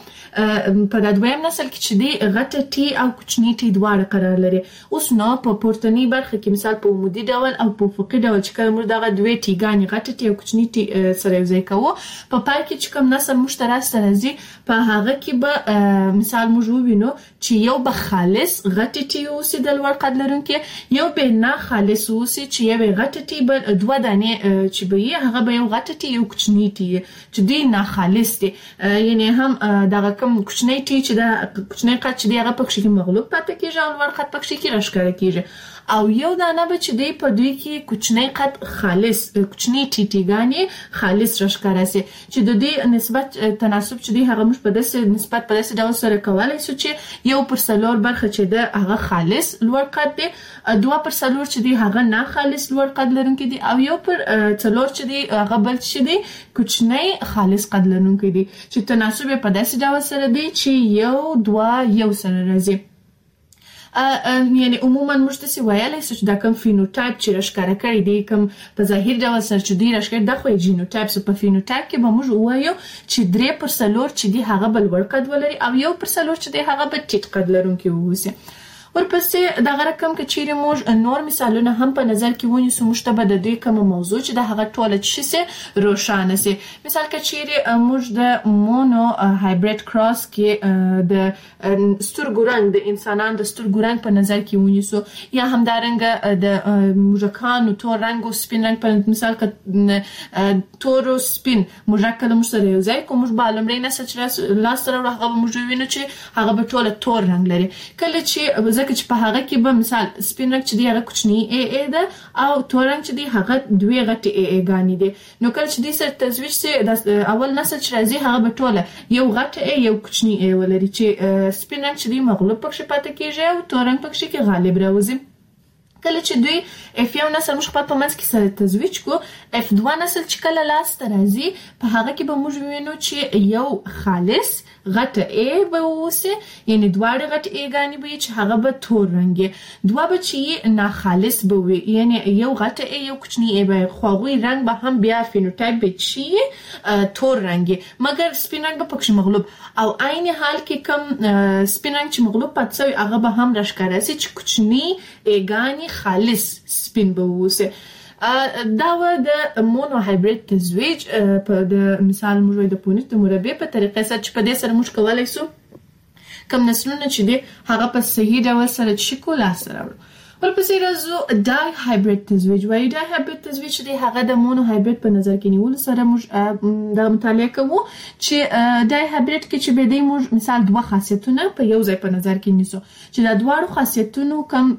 کړو په د دویم نسل کې چې دی غټ ټي او کوچنی ټي دواړه قرار لري. اوس نو په پورتنی برخه کې مثال په عمودي ډول او په افقي ډول چې کوم دغه دوه ټیګانی غټ ټي او کوچنی ټي سره یو ځای کوو په پای کې چې کوم نسل مشترک راځي په هغه کې به مثال موږ وینو چې یو به خالص غټ ټي اوسي د لوړ قد لرونکي یو به نه خالص اوسي چې یو غټ ټي بل دوه دانه چې به هغه به یو غټ ټي یو کوچنی ټي چې دی نه خالص دي یعنی هم دغه کوم کوچنی ټي چې د کوچنی قد چې دی هغه پکې کې مغلوب پاتې کیږي او لوړ قد پکې کې راښکاره کیږي او یو دانه به چې دی په دوی کې کوچنی قد خالص کوچنی ټي ټیګانی خالص راښکاره سي چې د دې نسبت تناسب چې دی هغه مش په داسې نسبت په داسې ډول سره کولای شو چې یو پر څلور برخه چې ده هغه خالص لوړ قد دی دوه پر څلور چې دی هغه نه خالص لوړ قد لرونکي دي او یو پر څلور چې دی هغه بل چې دی کوچنی خالص قد لرونکي دي چې تناسب په داسې ډول سره دی چې یو دوه یو سره راځي. یعنی عموما موږ ته ویلای شو چې دا کوم فینوټایپ چې راښکاره کړی دی کوم په ظاهر ډول سره چې دی راښکاره دا خو جینوټایپ سو په فینوټایپ کې به موږ وایو چې درې پر څلور چې دی هغه بل ور قد ولري او یو پر څلور چې دی هغه به ټیټ قد لرونکي ووسی. ورپسې دغه رقم کې چیرې موږ نور مثالونه هم په نظر کې ونیسو مشتبه د دې کوم موضوع چې د هغه ټوله چې سي روښانه سي. مثال کې چیرې موږ د مونو هایبرید کراس کې د سترګو رنګ د انسانانو د سترګو رنګ په نظر کې ونیسو یا هم دارنګه د موږکانو تور رنګ او سپین رنګ په مثال کې تور او سپین موږک کله موږ سره یو ځای کوم موږ به لومړی نسل چې لاس سره هغه موږ وینو چې هغه به ټوله تور رنګ لري. کله چې ځکه چې په هغه کې به مثال سپین رنګ چې دی هغه کوچنی ا ا ده او تور رنګ چې دی هغه دوه غټ ا ا غانې دي. نو کله چې دې سره تزویج سي اول نسل چې راځي هغه به ټوله یو غټ ا یو کوچنی ا ولري چې سپین رنګ چې دی مغلوب پکې پاتې کیږي او تور رنګ پکې کې غالب راوځي. کله چې دوی اف یو نسل موږ په پمنځ کې سره تزویج کو اف دوه نسل چې کله لاس ته راځي په هغه کې به موږ وینو چې یو خالص غټه ا به وسه یعنی دواړه غټ ا غانې به چې هغه به تور رنګي دوه به چې نه خالص به وي یعنی یو غټه ا یو کوچنی ا به خوغوي رنگ به هم بیا فینوټایپ به چې تور رنګي مګر سپین رنګ به پکې مغلوب او عین حال کې کم سپین رنګ چې مغلوب پاتې هغه به هم راښکاره سي چې کوچنی ا غانې خالص سپین به وسه. دا و د مونو هایبرید تزویج په د مثال موږ د پونټ د مربع په طریقې سره چې په دې سره موږ کولای شو کم نسلونه چې دی هغه په صحیح ډول سره چې کو لاس راوړو. ورپسې راځو ډای هایبرید تزویج. وایي ډای هایبرید تزویج چې دی هغه د مونو هایبرید په نظر کې نیول سره موږ د مطالعه کوو چې ډای هایبرید کې چې به دی موږ مثال دوه خاصیتونه په یو ځای په نظر کې نیسو چې دا دواړو خاصیتونو کم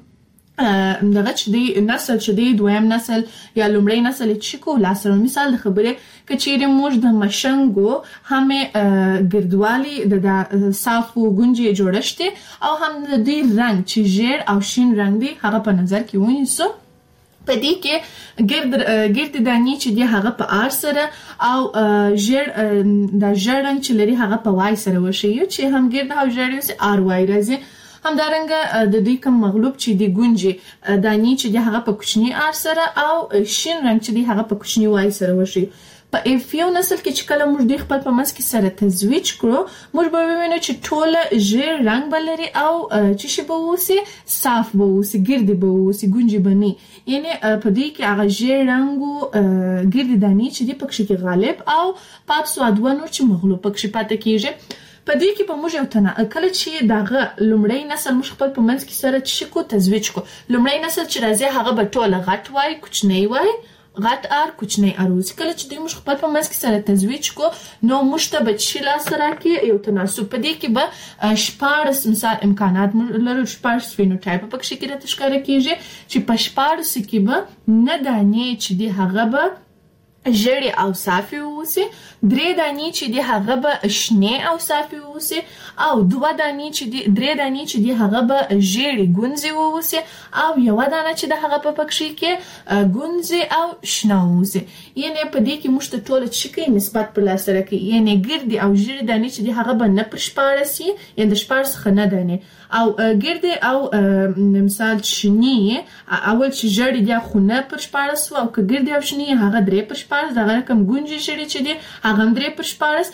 دغه چې دی نسل چې دی دویم نسل یا لومړی نسل چې کو لاسره مثال د خبرې کچېره موږ د مشنګو هم ګردوالي د صافو ګونجې جوړشته او هم د دې رنگ چې ژیړ او شین رنگ دی هغه په نظر کې ونیسو. په دې کې ګرد ګرد دانی چې دی هغه په آر سره او ژیړ د ژیړ رنگ چې لري هغه په وای سره وشي چې هم ګرد او ژیړ یې آر وای راځي. همدارنګه د دې کوم مغلوب چې دی ګونجې دانی چې دی هغه په کوچنی آر سره او شین رنگ چې دی هغه په کوچنی وای سره وشي. په اف یو نسل کې چې کله موږ د خپل په منځ کې سره تزویج کړو موږ به وینو چې ټول ژیړ رنگ بلري او چې شی به وسی صاف به وسی ګرد به وسی ګونجې بني یعنی په دې کې هغه ژیړ رنگو ګرد دانی چې دی پکې کې غالب او پات سو ادوانو چې مغلوب پکې پاتې کیږي. په دې کې په موږ یو تنه کله چې داغه لومړی نسل موږ خپل په منځ کې سره چې کو تزویج کو لومړی نسل چې راځي هغه به ټول غټ وای کوچنی وای غټ ار کوچنی اروز. کله چې دوی موږ خپل په منځ کې سره تزویج کو نو موږ ته به چې لا سره کې یو تناسب په دې کې به شپارس مثال امکانات لرو شپارس فینوټایپ په کې کې راته ښکاره کیږي چې په شپارس کې به نه دانې چې دی هغه به ژیړ او صافي ووسی درې دانی چې دی هغه به شنه او صافي ووسی او دوه دانی چې دی درې دانی چې دی هغه به ژیړ ګونځي ووسی او یو دانه چې د هغه په پکې کې ګونځي او شنه ووسی. یعنی په دې کې موږ ته ټول چې کې نسبت پر لاس سره کې یعنی ګرد او ژیړ دانی چې دی هغه به نه پر شپارسي یعنی د شپارس خنه دانی او ګرد او مثال شنی اول چې ژیړ دی خونه پر شپارس او که ګرد او شنی هغه درې پر شپارس دغه کم ګونجې شړې چې دی هغه درې پر شپارس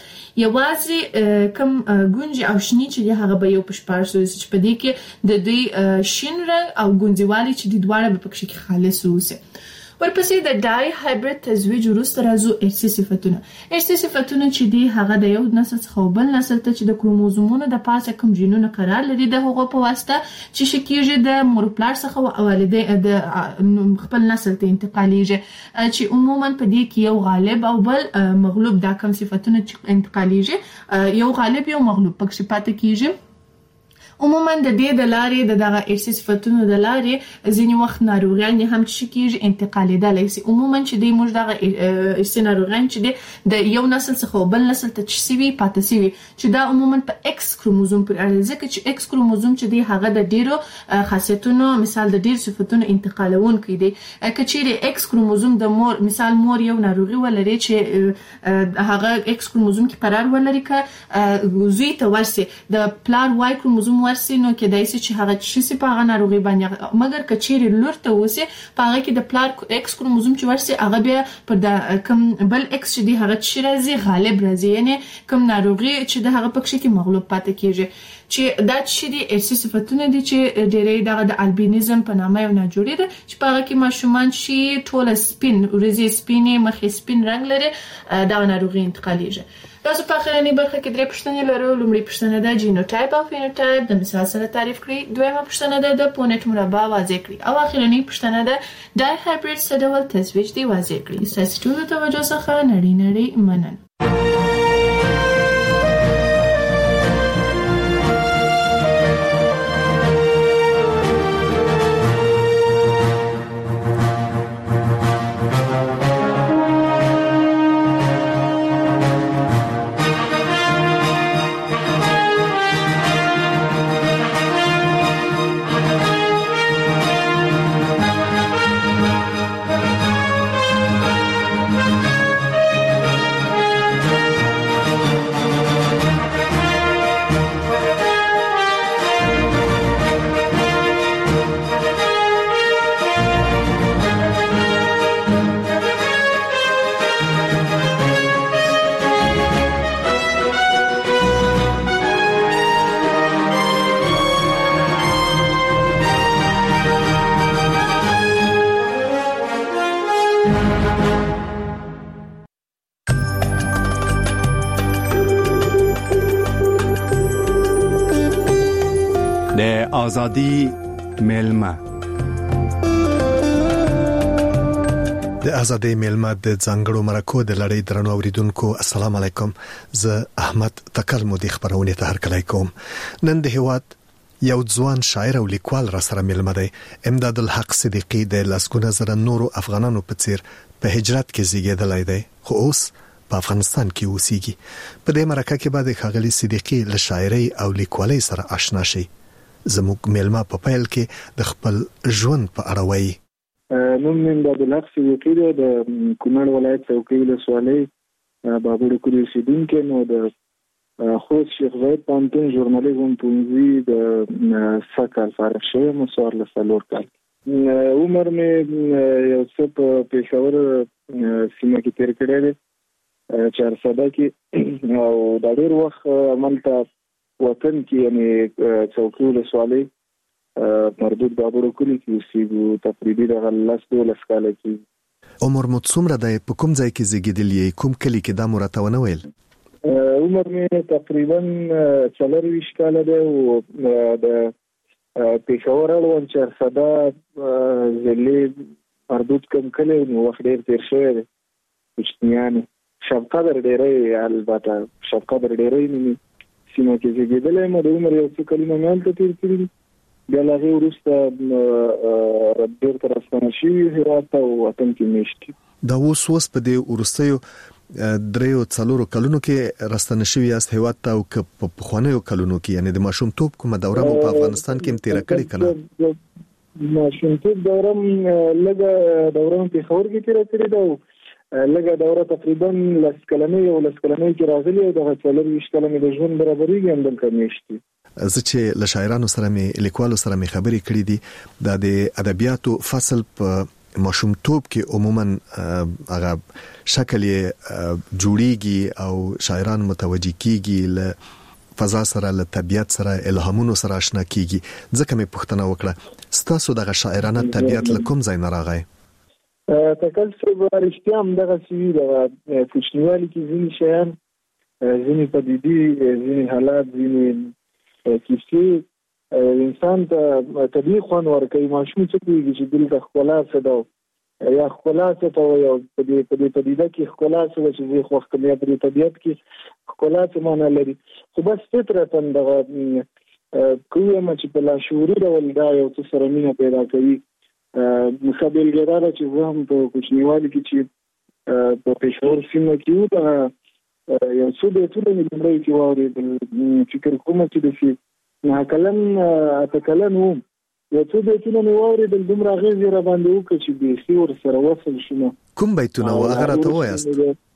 یوازې کم ګونجې او شنی چې دی هغه به یو پر شپارس چې په دې کې د دوی شین رنگ او ګونځوالي چې دی دواړه به پکې کې خالص ووسي. ورپسې د ډای هایبرید تزویج وروسته راځو ارثي صفتونه. ارثي صفتونه چې دی هغه د یو نسل څخه بل نسل ته چې د کروموزومونو د پاسه کوم جینونه قرار لري د هغو په واسطه چې شکیږي د مور پلار څخه او والدې د خپل نسل ته انتقالیږي چې عموما په دې کې یو غالب او بل مغلوب دا کوم صفتونه چې انتقالیږي یو غالب یو مغلوب پکې پاتې کیږي. عموما د دې د لارې د دغه ارثي صفتونو د لارې ځینې وخت ناروغیان هم چې کیږي انتقالیدلی شي. عموما چې دی موږ دغه ارثي ناروغیان چې دی د یو نسل څخه بل نسل ته چې سوي پاتې سوي چې دا عموما په ایکس کروموزوم پر اړه ځکه چې ایکس کروموزوم چې دی هغه د ډیرو خاصیتونو مثال د ډیر صفتونو انتقالونکی دی. کچېره ایکس کروموزوم د مور مثال مور یو ناروغي ولري چې هغه ایکس کروموزوم کې قرار ولري ک زوی ته ورسي د پلار وای کروموزوم ورسي نو کېدای شي چې هغه چې سي په هغه ناروغي باندې مګر کچېره لور ته وسی په هغه کې د پلار ایکس کروموزوم چې ورسي هغه بیا پر د کم بل ایکس چې دی هغه چې راځي غالب راځي یعنی کم ناروغي چې د هغه پکې کې مغلوب پاتې کیږي چې دا چې دی ارثي صفتونه دي چې ډېرې دغه د البینیزم په نامه یو ناجوړي ده چې په هغه کې ماشومان چې ټول سپین ورځي سپینې مخې سپین رنگ لري دا ناروغي انتقالیږي. تاسو په اخرنی برخه کې درې پوښتنې لرو. لومړی پوښتنه ده جینوټایپ او فینوټایپ د مثال سره تعریف کړئ. دویمه پوښتنه ده د پونټ مربع واضح کړئ او اخرنی پوښتنه ده ډای هایبرید څه ډول تزویج دی واضح کړئ. ستاسو ټول توجه څخه نړۍ نړۍ مننه.
د ازادي میلمه
د ازادي میلمه د ځانګړو مرکو د لړۍ درنو اوریدونکو السلام علیکم. زه احمد تکل مودي خبرونه ته هرکلی کوم. نن د هیواد یو ځوان شاعر او لیکوال را سره میلمه دی. امداد الحق صدیقی د لسګونه زره نورو افغانانو په څیر په هجرت کې زیږیدلی دی، خو اوس په افغانستان کې اوسېږي. په دې مرکه کې به د ښاغلي صدیقی له شاعرۍ او لیکوالۍ سره آشنا شي. زموږ میلمه په پیل کې د خپل ژوند په اړه وایي.
نوم مې امداد الحق صدیقی دی، د کونړ ولایت څوکۍ ولسوالۍ بابړو کلي اوسېدونکی، نو د خوست شیخ زاید پوهنتون ژورنالیزم پوهنځي د سږ کال فارغ شوی یم، څوارلس څلور کال. عمر مې یو څه په پېښور سیمه کې تېر کړی دی، چارسده کې، او دا ډېر وخت هملته وطن کې یعنې څوکۍ ولسوالۍ مردود بابړو کلي کې اوسېږو، تقریبي دغه لس دولس کاله کې.
عمر مو څومره دی؟ په کوم ځای کې زیږېدلي؟ کوم کلي کې؟ دا مو راته ونه ویل.
عمر مې تقریبا څلرویشت کاله دی او د پېښور اړوند چارسده ضلعې مردود کوم کلی نو وخت ډېر تېر شوی دی. کوچنیان شب قدر ډېری، البته شب قدر ډېری مې سیمه کې زیږېدلی یم. د عمر یو څه کلونه مې هلته تېر کړي دي. بیا له هغې وروسته بېرته راستنه شوي هېواد ته او وطن کې مېشت دي.
دا اوس اوس په دې وروستیو دریو څلورو کلونو کې راستنه شوي یاست هېواد ته، او که په پخوانیو کلونو کې یعنې د ماشومتوب کومه دوره مو په افغانستان کې هم تېره کړې که نه؟
ماشومتوب دوره م لږه دوره م پېښور کې تېره کړې ده، او لږه دوره تقریبا لس کلنۍ او لس کلنۍ کې راغلي، او دغه څلرویشت کاله مې د ژوند برابرېږي همدلته مېشت دي.
زه چې له شاعرانو سره مې لیکوالو سره مې خبرې کړې دي، دا د ادبیاتو فصل په ماشومتوب کې عموما هغه شکل یې جوړیږي او شاعران متوجه کیږي، له فضا سره له طبیعت سره الهامونو سره آشنا کیږي. ځکه مې پوښتنه وکړه ستاسو دغه شاعرانه طبیعت له کوم ځای نه راغی؟
تکل صاحب رښتیا همدغسې وي، دغه کوچنیوالي کې ځینې شیان، ځینې پدیدې، ځینې حالات، ځینې کیسې انسان ته طبیعي خوند ورکوي. ماشوم څه پوهېږي چې دلته ښکلا څه ده یا ښکلا څه ته وایي، او په دې په دې پدیده کې ښکلا څه ده چې زه یې خوښ کړم، یا په دې طبیعت کې ښکلا څه معنا لري. خو بس فطرتا دغه که ووایم چې په لاشعوري ډول دا یو څه سره مینه پیدا کوي. ښه بېلګه دا ده چې زه هم په کوچنیوالي کې چې په پېښور سیمه کې وو، دغه یو څو بیتونه مې لومړی کې واورېدل، فکر کوم چې داسې نهه کلن اته کلن وم، یو څو بیتونه مې واورېدل، دومره اغېز یې راباندې وکړه چې بیخي ورسره وصل شوم.
کوم بیتونه وو؟ هغه راته ووایاست.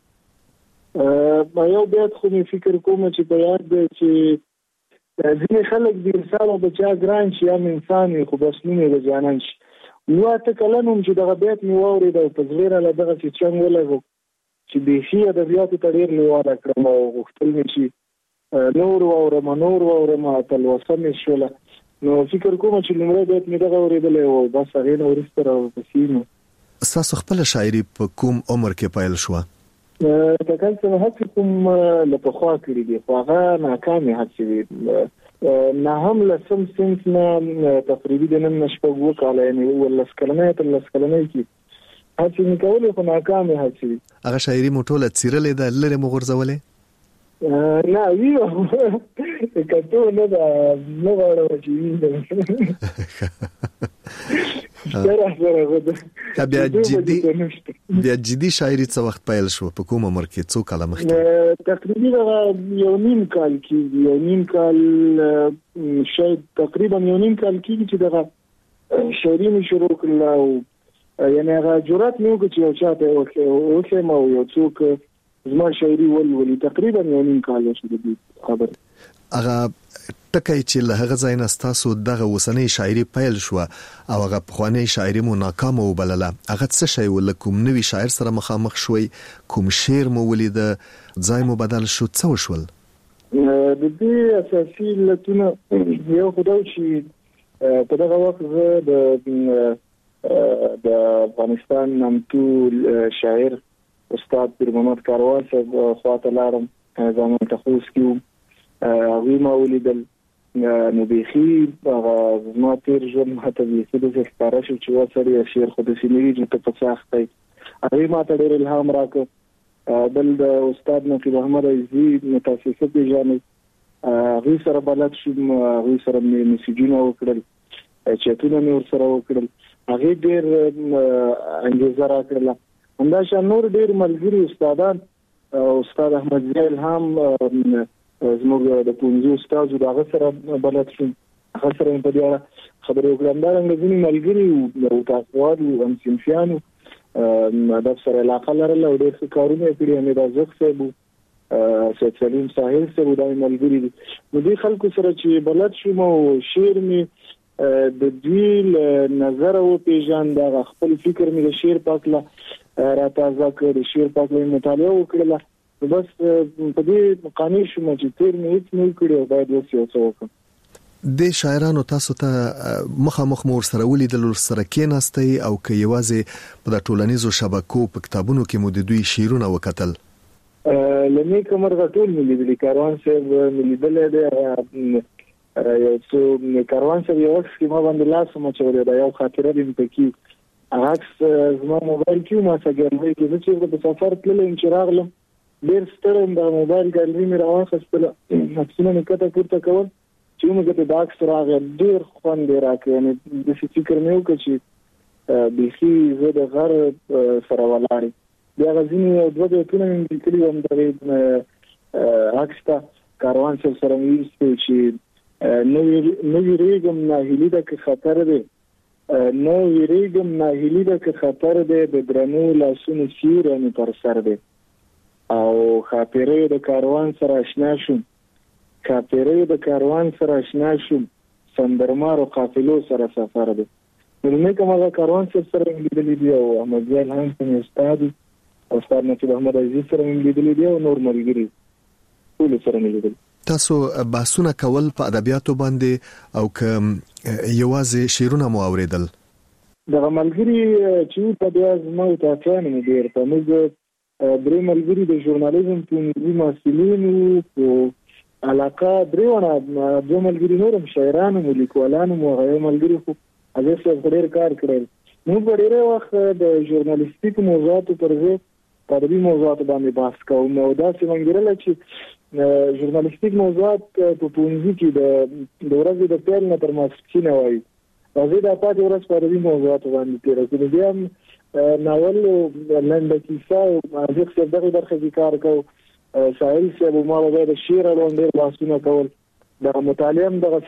یو بیت خو مې فکر کوم چې په یاد دی چې ځینې خلک د انسان به چا ګران شي، هم انسان وي خو بس نوم یې د جانان شي. اووه اته کلن وم چې دغه بیت مې واورېد او په زړه راله دغسې چنګ ولګو چې بیخي ادبیاتو ته ډېر لیواله کړم، او غوښتل مې چې نور واورم نور واورم تلوسه مې شوله. نو فکر کوم چې لومړی بیت مې دغه اورېدلی و، بس هغې نه وروسته راپسې نو.
ستاسو خپله شاعري په کوم عمر کې پیل شوه؟
تکل څه هڅې کوم له پخوا کړي دي، خو هغه ناکامې هڅې وي. نهم لسم صنف نه تقریبي د نن نه شپږ اووه کاله یعنې اوولس کلنۍ اتلس کلنۍ کې هڅې مې کولې، خو ناکامې هڅې وي.
هغه شاعري مو ټوله څیرلې ده؟ لرې مو غورځولې؟
نه وي کتو نه ده، نه غواړم چې وي.
بیا جدي بیا جدي شاعري څه وخت پیل شو؟ په کوم عمر کې؟ څو کاله مخکې؟
تقریبا یو نیم کال کېږي، یو نیم کال شاید تقریبا یو نیم کال کېږي چې دغه شاعري مې شروع کړله، او یعنې هغه جرأت مې وکړ چې یو چا ته وښیم او یو څوک زما شاعري ولولي. تقریبا یو نیم کال شو د دې خبرې.
هغه ټکی چې له هغه ځای نه ستاسو دغه اوسنۍ شاعري پیل شوه او هغه پخوانۍ شاعري مو ناکامه وبلله، هغه څه شی و؟ له کوم نوي شاعر سره مخامخ شوئ؟ کوم شعر مو ولیده؟ ځای مو بدل شو؟ څه وشول؟
د دې اساسي علتونه یو خو دا چې په دغه وخت زه د د افغانستان نامتو شاعر استاد پیر محمد کاروان صاحب خواته لاړم، ځانونه ته خوست کې وم، هغوی ما ولیدل، نو بيخي ما تیر ژوند ماته بيخي د ښکارا شو چې وسره شعر خو د سینې چې په ساختای هغه ماته ډېر الهام راکړ. بل د استاد نقیب احمد عزیزی متاسفه پیژنې هغه سره بلد شوم، هغه سره مې میسیجونه وکړل، چاتونه مې ورسره وکړل، هغه ډېر انګیزه راکړل. همدا شان نور ډېر ملګري استادان، استاد احمد زیل هم زموږ د پونځو استادو دغه سره بلد شوم، هغه سره په دې اړه خبرې وکړم. دا رنګ ځینې ملګري او تاسو او هم سیمفیانو د سره علاقه لرله او ډېر څه کارونه یې کړي. امیر رزق صاحب، سید سلیم ساحل صاحب دا ملګري دي. نو دې خلکو سره چې بلد شوم او شعر مې د دوی نظر او پیژان دا خپل فکر مې د شعر پاک لا را تازه کړ، شعر پاک مې مطالعه وکړله. بس په دې مقامي شوم چې تیر مې هیڅ نه کړی او باید اوس یو څه وکړم.
د شاعرانو تاسو ته مخامخ مور سره ولیدل سره کېناستئ او که یوازې په د ټولنیزو شبکو په کتابونو کې مو د دوی شعرونه وکتل؟
لمې کومر غټول مې لیدل، کاروان صاحب مې لیدل دی، یو څو کاروان صاحب یو وخت کې ما باندې لاس مچولې دا یو خاطره دې پکې عکس زما موبایل کې ما څنګه کې چې په سفر تللم چې راغلم ډېر ستړم، د موبایل ګالري مې راوخستله، عکسونه مې کته پورته کول چې موږ ته دا عکس راغی ډېر خوند یې راکړ. یعنې داسې فکر مې وکړ چې بیخي زه د غر سره ولاړ یم. بیا هغه ځینې یو دوه بیتونه مې لیکلي وم دغې عکس ته کاروان صاحب سره مې ویستل چې نه ویرېږم ناهیلي ده که خطر دی، نه ویرېږم ناهیلي ده که خطر دی، د درنو لاسونو سیوری مې پر سر دی. او خاطرې د کاروان سره اشنا شوم، خاطرې د کاروان سره اشنا شوم، سندرمارو قافلو سره سفر دی. نو مې کوم هغه کاروان سره لیدلې دی او احمد زیل هم څنګه استاد او استاد نقیب احمد عزیز سره لیدلې دی او نور ملګري ټول سره لیدل.
تاسو بحثونه کول په ادبیاتو باندې او که یوازې شعرونه مو اوریدل؟
دغه ملګري چې په دې ازمو تاسو نه ډیر په موږ درې ملګري د ژورنالیزم په محصلین او علاقه درېونه د ملګري نورم شاعرانو او لیکوالانو او غیر ملګري خو هغه څه ډېر کار کړل. نو په ډېر وخت د ژورنالیستیک موضوعاتو پر ځای په ادبي موضوعاتو باندې بحث کوو. نو دا څه منګرل چې ژورنالیستیک موضوعات په پونځي کې د د ورځې د پیل نه تر ماسپښین وایي راځي د پاتې ورځ په ادبي موضوعاتو باندې تیر کړو. بیا ناول لنډه کیسه او ارزښت څه دغه برخه کې کار کوو. ساحل صاحب ما به د شعر اړوند ډېر بحثونه کول. د مطالعه هم دغه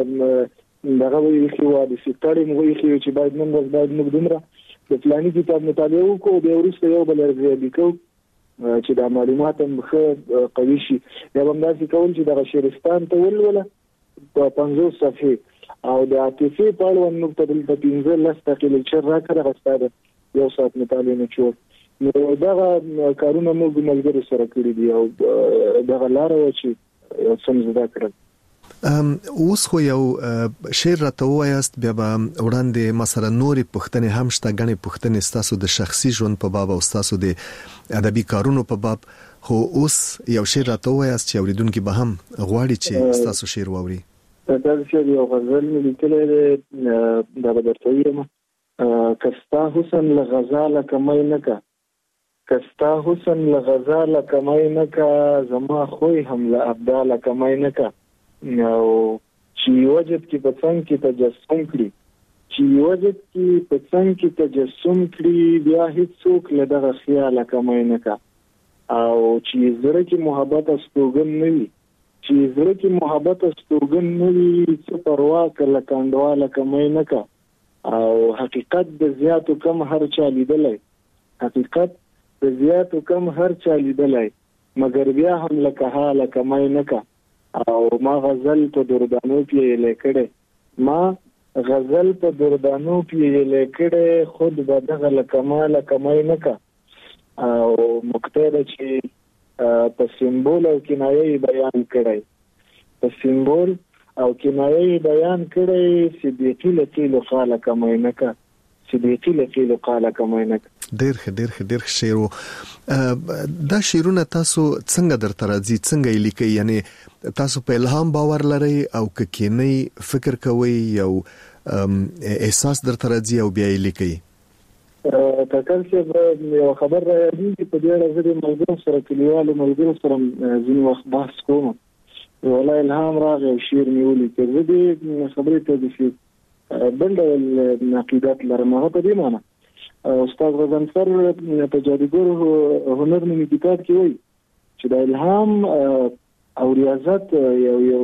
دغه ویلي و د سیټاړي مو ویلي چې باید نن ورځ باید موږ دومره د فلاني کتاب مطالعه وکړو، بیا وروسته یو بل ارزیابي کوو چې دا معلومات هم ښه قوي شي. یا به همداسې کول چې دغه شعرستان ته ولوله په پنځوس صفحې او د عاطفې په اړوند موږ ته دلته پنځه لس دقیقې لیکچر راکړه، هغه ستا د یو ساعت مطالعې نه چور. نو دغه کارونه موږ ملګرو سره کړي دي او دغه لاره وه چې یو څه مې زده کړل.
اوس خو یو شعر راته ووایاست، بیا به وړاندې ما سره نورې پوښتنې هم شته، ګڼې پوښتنې ستاسو د شخصي ژوند په باب او ستاسو د ادبي کارونو په باب. خو اوس یو شعر راته ووایاست چې اوریدونکي به هم غواړي چې ستاسو شعر واوري.
دا شعر یو غزل مې لیکلی دی، دا به درته ویم: که ستا حسن له غزاله کمی نه که، که ستا حسن له غزاله کمی نه که، زما خوی هم له ابداله کمی نه که. او چې وجد کې په څنګ کې تجسم کړي، چې وجد کې په څنګ کې تجسم کړي، بیا هیڅ څوک له دغه خیاله کمی نه که. او چې زړه کې محبت استوګن نه وي، چې زړه کې محبت استوګن نه وي، څه پروا که له کنډواله کمی نه که. او حقیقت د زیاتو کم هر چا لیدلی، حقیقت د زیاتو کم هر چا لیدلی، مګر بیا هم لکه حاله کمی نه که. او ما غزل په دردانو پیلې کړې، ما غزل په دردانو پیلې کړې، خود به دغه لکماله کمی نه که. او مقتده چې په سمبول او کنایه بیان کړی، په سمبول او کنایه بیان کړی، صدیقی لقیلو قاله کمی نه که، صدیقی لقیلو قاله کمی نه که.
ډیر ډیر ډیر شعر دا شعرونه تاسو څنګه درته راځي څنګه یې لیکي یعنی تاسو په الهام باور لرئ او کینی فکر کوئ یو احساس درته راځي او بیا یې لیکي
تکل چې یو خبر راځي په دې اړه د موضوع سره کلیوالو ملګرو سره ځینې وخت بحث کوم ولا الهام راغی شعر نیولې کړه دې خبرې ته د شي بل ډول نقیدات لرم هغه په دې معنی استاد غزنفر په جادوګر هنر نومي کتاب کې وایي چې د الهام او ریاضت یو یو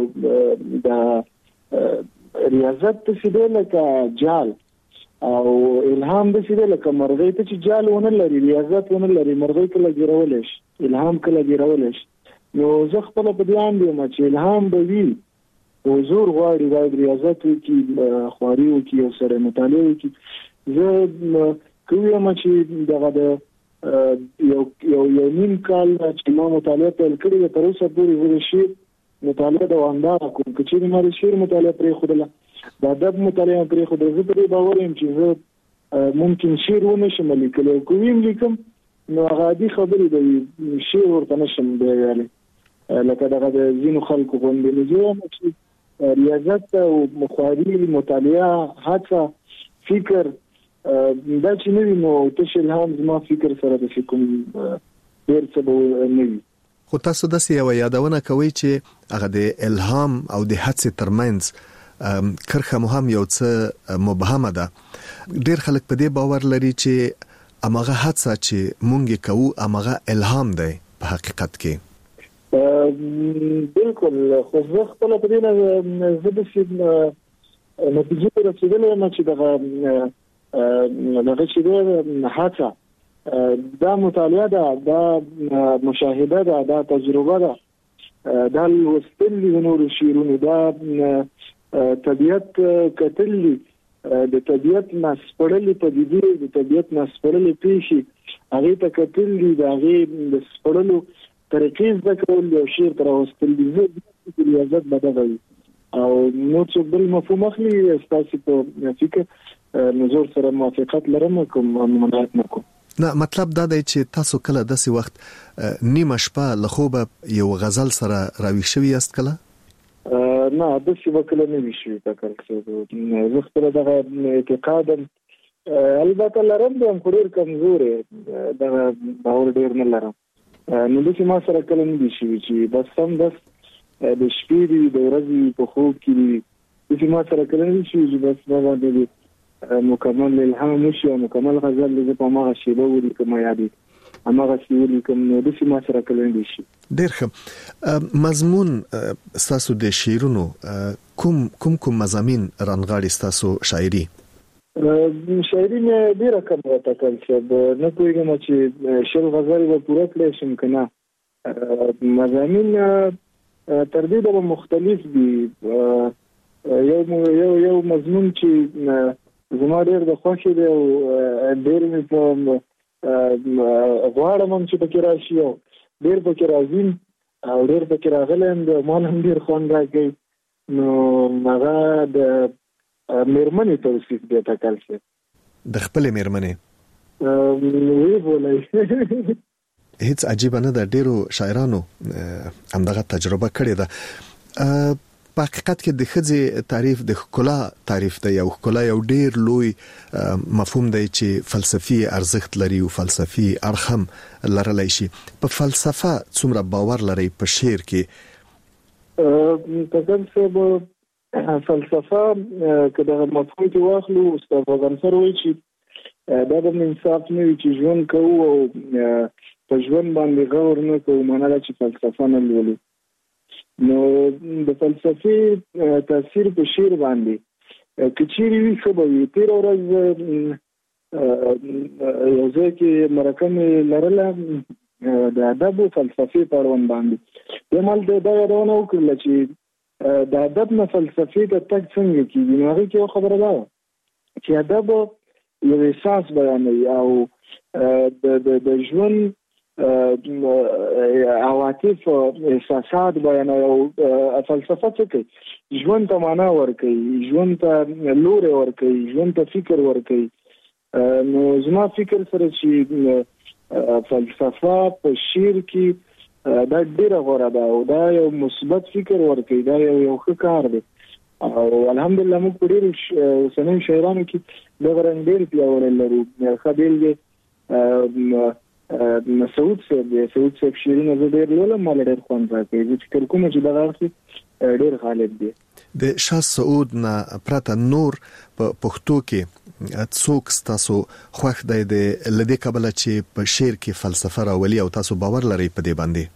د ریاضت ته سیده لکه جال او الهام د سیده لکه مرغۍ ته چې جال ونه لري ریاضت ونه لري مرغۍ کله ګرول شي الهام کله ګرول شي نو زه خپل په دې اندې ما چې الهام به وي حضور غواړي باید ریاضت وکړي خواري وکړي او سره مطالعه وکړي زه کوم چې دغه د یو یو یو نیم کال چې ما مطالعه پیل کړې تر اوسه پورې زه شعر مطالعه دوامدار کوم چې ما شعر مطالعه پرې خوده دا ادب مطالعه پرې خوده زه پرې باور یم چې زه ممکن شعر ونشم لیکلی کوم لیکم نو غادي خبرې دی شعر ورته نشم ویلی لکه دغه د ځینو خلکو غوندې نو زه چې ریاضت او مخواري مطالعه هڅه فکر دا چې نه وي نو تاسو الهام زما فکر سره د کوم ډیر څه به نه وي
خو تاسو د سیاو یادونه کوي چې هغه د الهام او د هڅې ترمنځ کرخه مهم یو څه مبهمه ده ډیر خلک په دې باور لري چې امغه هڅه چې مونږ کوو امغه الهام دی په حقیقت کې
بالکل خو زه خپل په دې نه زه د نتیجې رسیدلې ما چې دغه دغه چې د هڅه دا مطالعه ده دا مشاهده ده دا تجربه ده دا لوستل دي نور شعرونه دا طبيعت کتل د طبيعت نسپړلې په دې د طبيعت نسپړلې پیشي هغه ته کتل دي دا هغه د سپړلو طریقې زده کول یو شعر تر اوستل دي د ریاضت بدغوي او نو څه بل مفهوم اخلي تاسو په فکر نظر سره موافقت لرم کوم ممانعت نکوم
نه مطلب دا دی چې تاسو کله داسې وخت نیمه شپه له خوبه یو غزل سره راویښ شوی یاست کله
نه د څه وکړه نه وشي تکل زه خپل دغه اعتقادم البته لرم د ډیر کمزورې دغه باور ډیر نه لرم نو د څه ما سره کله نه شي چې بس هم بس د شپې د ورځې په خوب کې د څه ما سره کله نه شي چې بس دا باندې مکمل الهام وشي او مکمل غزل دې په ما شی به ولي کوم یادې امغه شی ولي کوم نو د څه ما سره کله نه شي
ډیر ښه مضمون تاسو د شعرونو کوم کوم کوم مضامین رانغاړي تاسو شاعري
شاعري مې ډیره کم وټاکل چې نه کوم چې شل غزل به پوره کړی شم کنه مضامین تر دې ډول مختلف دي یو یو یو مضمون چې زما ډیر د خوښي دی او ډیر مې په غواړم چې پکې راشي او ډیر پکې راځم او ډیر پکې راغلم د مال هم ډیر خوند راکړي نو هغه د مېرمنې توصیف دی تکل څه
د خپل مېرمنې
وی بولای
هیڅ عجیب نه ده ډیرو شاعرانو همدغه تجربه کړې ده په حقیقت کې د خځې تعریف د ښکلا تعریف دی یو ښکلا یو ډیر لوی مفهوم دی چې فلسفي ارزښت لري او فلسفي اړخ هم لرلی شي په فلسفه څومره باور لري په شعر کې
تاسو څه فلسفه کله مفهوم کې واخلو استاد غنفر وایي چې دا د انصاف نه وي چې ژوند کوو او په ژوند باندې غور نه کوو معنی دا چې فلسفه نه لولو نو د فلسفي تاثیر په شعر باندې کچيري وی خبرې تیر ورځ یو ځکه مرکم لرله د ادب فلسفي په اړه باندې د مال د دا یادونه وکړل چې د ادب نه فلسفي ته تک څنګه کیږي نو هغه کې خبره ده چې ادب یو احساس بیانوي او د د د ژوند عواطف احساسات بیانوي او فلسفه څه کوي ژوند ته معنا ورکوي ژوند ته لور ورکوي ژوند ته فکر ورکوي نو زما فکر سره چې فلسفه په شعر کې دا ډیره غوړه ده او دا یو مثبت فکر ورکوي، دا یو یو ښه کار دی او الحمدلله موږ په ډیرو اوسنیو شاعرانو کې دغه رنګ ډیر پیاوړی لرو. ښه بېلګې مسعود صاحب دی، مسعود صاحب شعرونه زه ډیر لولم، ما ډیر خوند راکوي. زه فکر کوم چې دغه اړخ ډیر غالب دی.
د شاه سعود نه پرته نور په پښتو کې څوک تاسو خوښ دی د لدې کبله چې په شعر کې فلسفه راولي او تاسو باور لرئ په دې باندې؟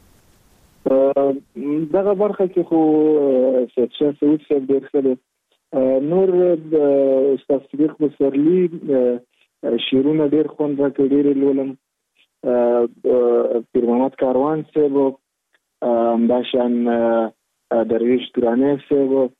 دغه برخه کې خو سید شاه سعود صاحب ډیر ښه دی. نور استاد صدیق پسرلي شعرونه ډیر خوند راکوي، ډیر لولم. پیر محمد کاروان صاحب، همداشان درویش درانه صاحب،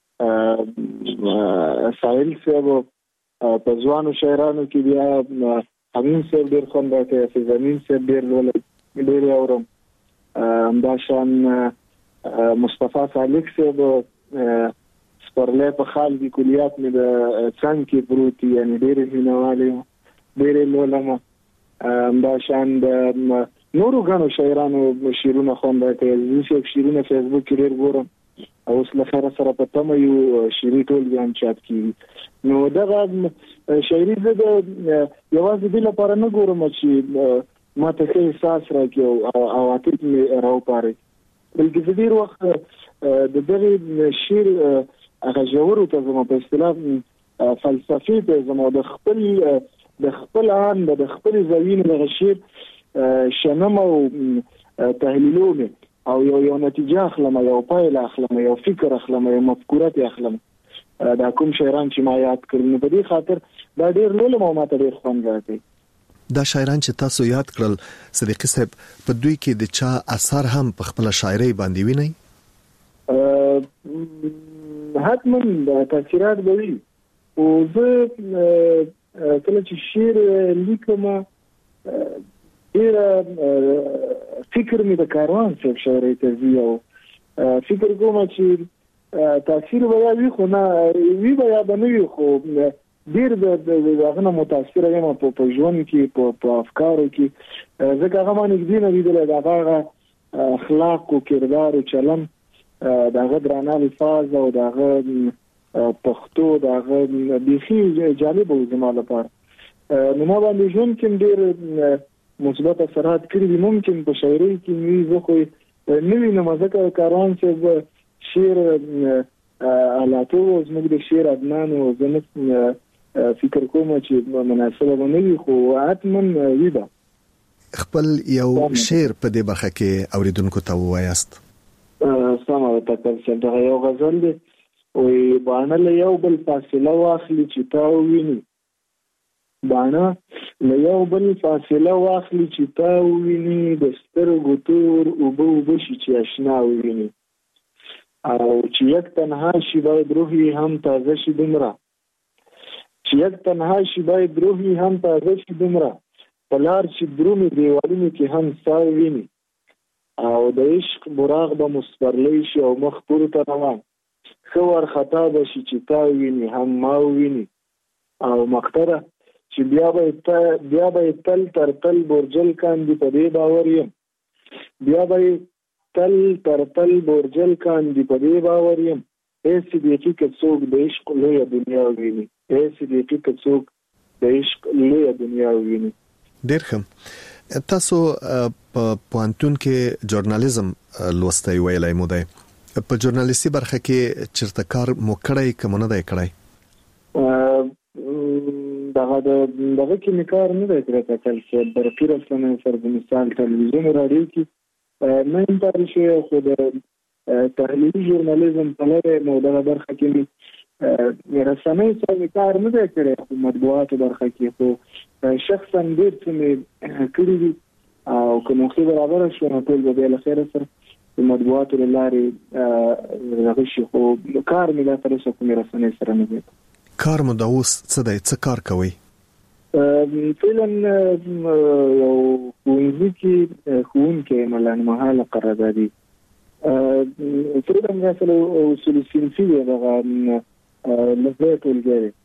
ساحل صاحب، په ځوانو شاعرانو کې بیا امین صاحب ډیر خوند راکوي، حافظ امین صاحب ډیر لولم ډیر اورم. همداشان مصطفی صالح صاحب سپرلی په خال کې کلیات مې د څنګ کې پروت دي، یعنی ډیر مینوال یم، ډیر لولم. همداشان د نورو غنو شاعرانو شعرونه خوند راکوي. زه شعرونه فیسبوک کې ډیر ګورم او اوس له خیره سره په تمه یو شعري ټولګې هم چاپ کیږي. نو دغه شاعري زه د یوازې دې لپاره نه ګورم چې ما ته ښه احساس راکړي او عواطف مې راوپاري، بلکې زه ډېر وخت د دغې شعر هغه ژورو ته ځم، په اصطلاح فلسفې ته ځم او د خپل د خپل آن د خپل زاویې دغه شعر شنم او تحلیلوم او یو یو نتیجه اخلم، یو پایله اخلم، یو فکر اخلم، یو مفکورات اخلم. دا کوم شاعران چې ما یاد کړل، په دې خاطر دا ډیر لولم او ما ته ډیر خوند راکوي.
دا شاعران چې تاسو یاد کړل صدیقي صاحب، په دوی کې د چا اثر هم په خپل شاعري باندې ویني؟
حتما تاثیرات به وي، او زه کله چې شعر لیکم ډیر فکر مې د کاروان صاحب شاعري ته ځي او فکر کوم چې تاثیر به وي، خو نه وي به یا به نه وي، خو ډیر د هغه نه متاثر یم په ژوند کې، په افکارو کې، ځکه هغه ما نږدې نه لیدلی، د هغه اخلاق او کردار او چلن، د هغه درانه الفاظ او د هغه پښتو، د هغه بیخي جالب و زما لپاره. نو ما باندې ژوند کې ډیر مثبت اثرات کړي دي. ممکن په شاعري کې وي، زه خو نه وینم، ځکه کاروان صاحب شعر حالاتو زموږ د شعر ادنان او زه نه فکر کوم چې مناسبه به نه وي، خو حتما وي به.
خپل یو شعر په دې برخه کې اوریدونکو ته ووایاست.
سمه ده تکل صاحب، دغه یو غزل دی، وایي باڼه له یو بل فاصله واخلي چې تا وویني، باڼه له یو بل فاصله واخلي چې تا وویني، د سترګو تور اوبه اوبه شي چې اشنا وویني، او چې یک تنها شي باید روحی هم تازه شي دومره، چې یک تنها شي باید روحی هم تازه شي دومره، په لار چې درومي دیوالونو کې هم سا وویني، او د عشق براق به مسپرلی شي او مخ پورته روان، ښه وارخطا به شي چې تا وویني هم ما وویني، او مقتره چې بیا به بیا به تل تر تل برجل کاندي، په دې باور یم، بیا به تل تر تل برجل کاندي، په دې باور یم، ای صدیقي که څوک د عشق لویه دنیا وویني، ای صدیقي که څوک د عشق لویه دنیا وویني.
ډېر ښه. تاسو په پوهنتون کې ژورنالیزم لوستی ویلی مو دی، په ژورنالیستي برخه کې چېرته کار مو کړی که مو نه دی کړی؟
دغه دغه کې مې کار نه دی کړی تکل صاحب، برقي رسنیو سره د مثال تلویزیون راډیو کې نه یم پاتې شوی، خو د تحلیلي ژورنالیزم په لرې مو دغه برخه کې مې رسنیو سره مې کار نه دی کړی، خو مطبوعاتو برخه کې خو شخصا ډېر څه مې کړي دي، او که موقع برابره شوه نو ټول به بیا له خیره سره د مطبوعاتو له لارې دغه شي، خو کار مې لا تر اوسه کومې رسنۍ سره نه دی.
کار مو د اوس څه دی؟ څه کار کوئ؟
فعلا یو ښوونځي کې ښوونکی یم، لنډمهاله قراردادي. فعلا مثلا اصول صنفي دی، دغه لږ ټولګی دی،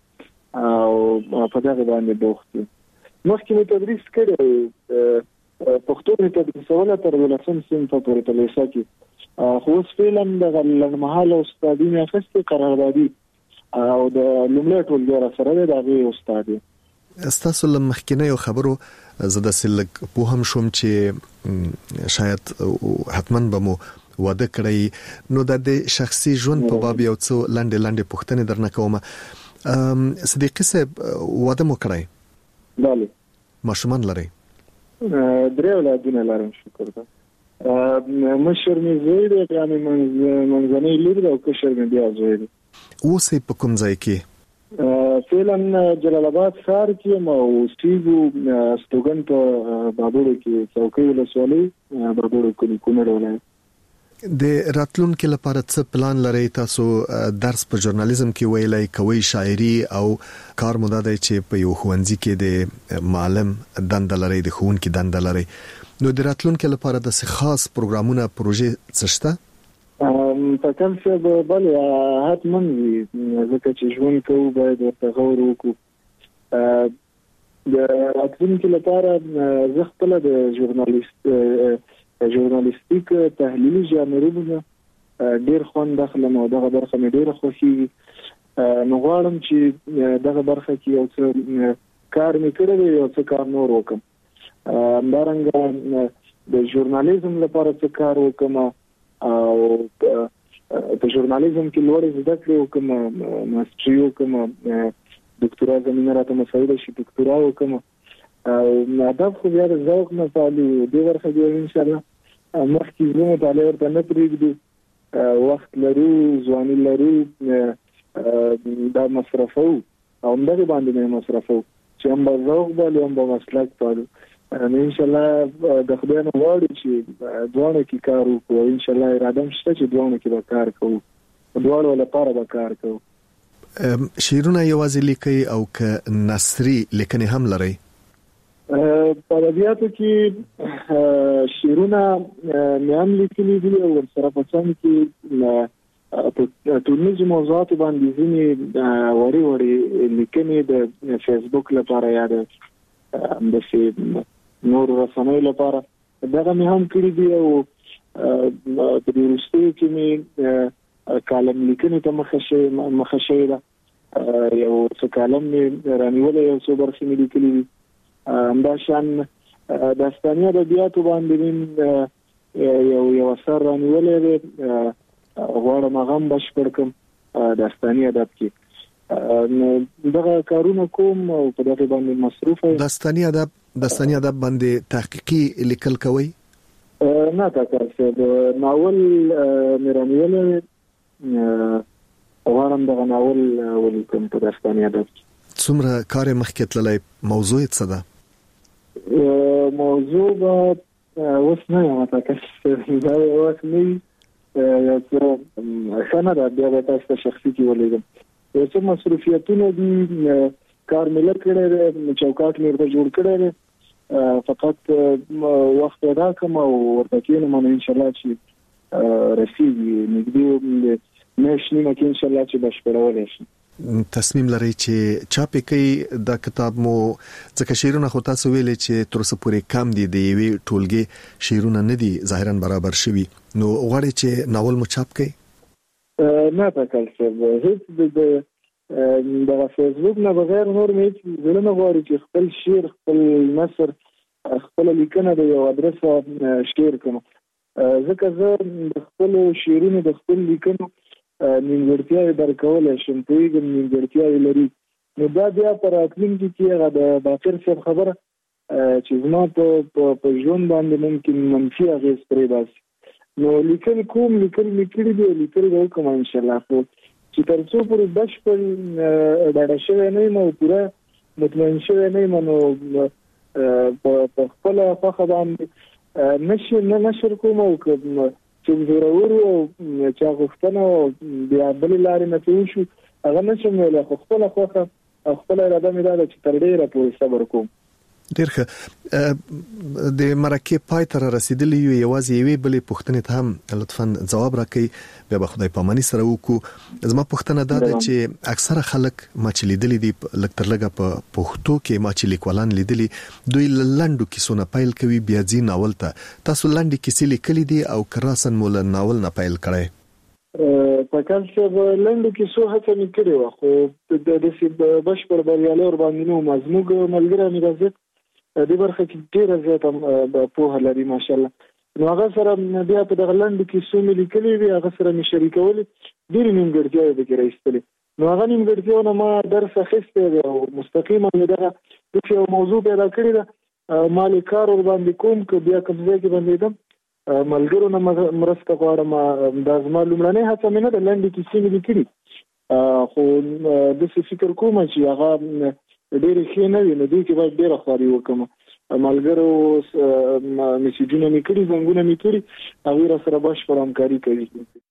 او په دغه باندې بوخت دي. مخکې مې تدریس کړی پښتو مې تدریسوله تر دولسم صنف پورې په لیسه کې، خو اوس فعلا دغه لنډمهاله استادي مې اخیستې قراردادي او د لومړي ټولګي را سره د هغې استاد یم.
ستاسو له مخکینیو خبرو زه داسې لږ پوهم شوم چې شاید حتما به مو واده کړی، نو د شخصي ژوند په باب یو څو لنډې لنډې پوښتنې درنه کوم. صدیقي صاحب واده مو کړی؟
بله.
ماشومان لرئ؟
درې اولادونه لرم شکر ده. مشر مې زوی دی، یعنې منځنۍ لور ده، او کشر مې بیا زوی دی.
اوس یې په کوم ځای کې؟
فعلا جلال آباد ښار کې یم او اوسېږو ستوګن په بابوړو کې، څوکۍ ولسوالۍ بابوړو کلي، کونړ ولایت.
د راتلونکي لپاره څه پلان لرئ؟ تاسو درس په ژورنالیزم کې ویلای، کوي شاعري او کار مو دا دی چې په یو ښوونځي کې د معلم دنده لرئ، د ښوونکي دنده لرئ، نو د راتلونکي لپاره د خاص پروګرامونه پروژې څه شته؟
په کوم څه بله حتما وي، ځکه چې ژوند کوو باید ورته غور وکړو. د راتلونکي لپاره زه خپله د ژورنالیست ژورنالیستیک تحلیلي ژانرونه ډېر خوند اخلم او دغه برخه مې ډېره خوښېږي. نو غواړم چې دغه برخه کې یو څه کار مې کړی دی، یو څه کار نور وکړم. همدارنګه د ژورنالیزم لپاره څه کار وکړم او په ژورنالیزم کې لوړې زده کړې وکړم، ماسټري وکړم، دکتورا زمینه راته مساعده شي دکتورا وکړم. او ادب خو بیا د ذوق نه پالي، دې برخه کې انشاءالله مخکې زه مطالعه ورته نه پرېږدو، وخت لرو، ځواني لرو، دا مصرفو او همدغې باندې مې مصرفو چې هم به ذوق بالو هم به مسلک پالو. نو انشاءالله د خدای نه غواړو چې دواړو کې کار وکړو، او انشاءالله اراده هم شته چې دواړو کې به کار کوو، دواړو لپاره به کار کوو.
شعرونه یوازې لیکئ او که نثري لیکنې هم لرئ؟
په ادبیاتو کې شعرونه مې هم لیکلي دي او ورسره په څنګ کې په ټولنیزو موضوعاتو باندې ځینې وړې وړې لیکنې د فیسبوک لپاره یا د همداسې نورو رسنیو لپاره دغه مې هم کړي دي. او په دې وروستیو کې مې کالم لیکنې ته مخه شوې ده، یو څه کالم مې رانیولی، یو څو برخې مې لیکلي دي. همداشان داستاني ادبیاتو باندې یو یو اثر رانیولی دی، غواړم هغه هم بشپړ کړم داستاني ادب کې. نو دغه کارونه کوم او په دغه باندې مصروف یم.
داستاني ادب داستاني ادب باندې تحقیقي لیکل کوئ؟
نه تاسو د ناول مې رانیولی، غواړم دغه ناول ولیکم په داستاني ادب کې.
څومره کار مخکې تللی؟ موضوع یې څه ده؟
موضوع به اوس نه یم تاسو دا اوس نه یو څه ښه نه ده، بیا به تاسو ته شخصي کې ولیږم. یو څه مصروفیتونه دي، کار مې لږ کړی دی، چوکاټ مې ورته جوړ کړی دی، فقط وخت پیدا کړم او ورته کښېنم، نو انشاءالله چې رسېږي نږدې میاشت نیمه کې انشاءالله چې بشپړولی شي.
تصمیم لرئ چې چاپ کړئ دا کتاب مو؟ ځکه شعرونه خو تاسو ویلې چې تر اوسه پورې کم دي، د یوې ټولګې شعرونه نه دي ظاهرا برابر شوي، نو غواړئ چې ناول مو چاپ کړئ؟
نه تکل صاحب، هیڅ د دغه فیسبوک نه بغیر نور مې هیڅ زړه نه غواړي چې خپل شعر، خپل نثر، خپله لیکنه د یو ادرسه شعر کړم، ځکه زه د خپلو شعرونو د خپل لیکنو نیمګړتیاوې درکولی شم، پوهېږم نیمګړتیاوې لري. نو دا بیا په راتلونکي کې هغه د باقر صاحب خبره چې زما په ژوند باندې ممکن منفي اغېز پرې باسي. نو لیکل کوم، لیکل مې کړي دي، لیکل به وکړم انشاءالله، خو چې تر څو پورې بشپړ ډاډه شوی نه یم او پوره مطمئن شوی نه یم، نو په خپله خوښه باندې نه نشر کوم، او چې زورور او چا غوښتنه او بیا بلې لارې نه چې وشو هغه نشم ویلی، خو خپله خوښه او خپله اراده مې دا ده چې تر ډېره پورې صبر کوم.
ډیر ښه د مرکه پای تر رسیدلی یو یوازې یوې بلې پوښتنې ته هم لطفاً جواب راکړئ بیا به خدای پاماني سره وکړو زما پوښتنه دا ده چې اکثره خلک ما چې لیدلي دي لږ تر لږه په پښتو کې ما چې لیکوالان لیدلي دوی لنډو کیسو نه پیل کوي بیا ځي ناول ته تاسو لنډې کیسې لیکلي دي او کراسن مول ناول نه پیل کړئ
په کال چې لنډو کیسو هڅه مې کړې و خو د دې بشپړ بریالي ور باندې نو مزموږ ملګری مې راځي د برخه کې ډیره زیاته په لري ماشاءالله نو هغه سره بیا په دغه لنډو کیسو مې لیکلي وي هغه سره مې شریکول ډیره نیمګړتیا به کې راځي نو هغه نیمګړتیا نو ما درس اخیسته او مستقیما دغه د یو موضوع پیدا کړی دا مالي کار ور باندې کوم ک بیا کوم ځای کې باندې دم ملګرو نه مرسته غواړم د زما لومړنۍ هڅه مې نه د لنډې کیسې مې لیکلي خو د څه فکر کوم چې هغه ډېرې ښې نه وي نو دوی کې باید ډېره خواري وکړم ملګرو میسیجونه مې کړي زنګونه مې کړي هغوی را سره بشپړ همکاري کوي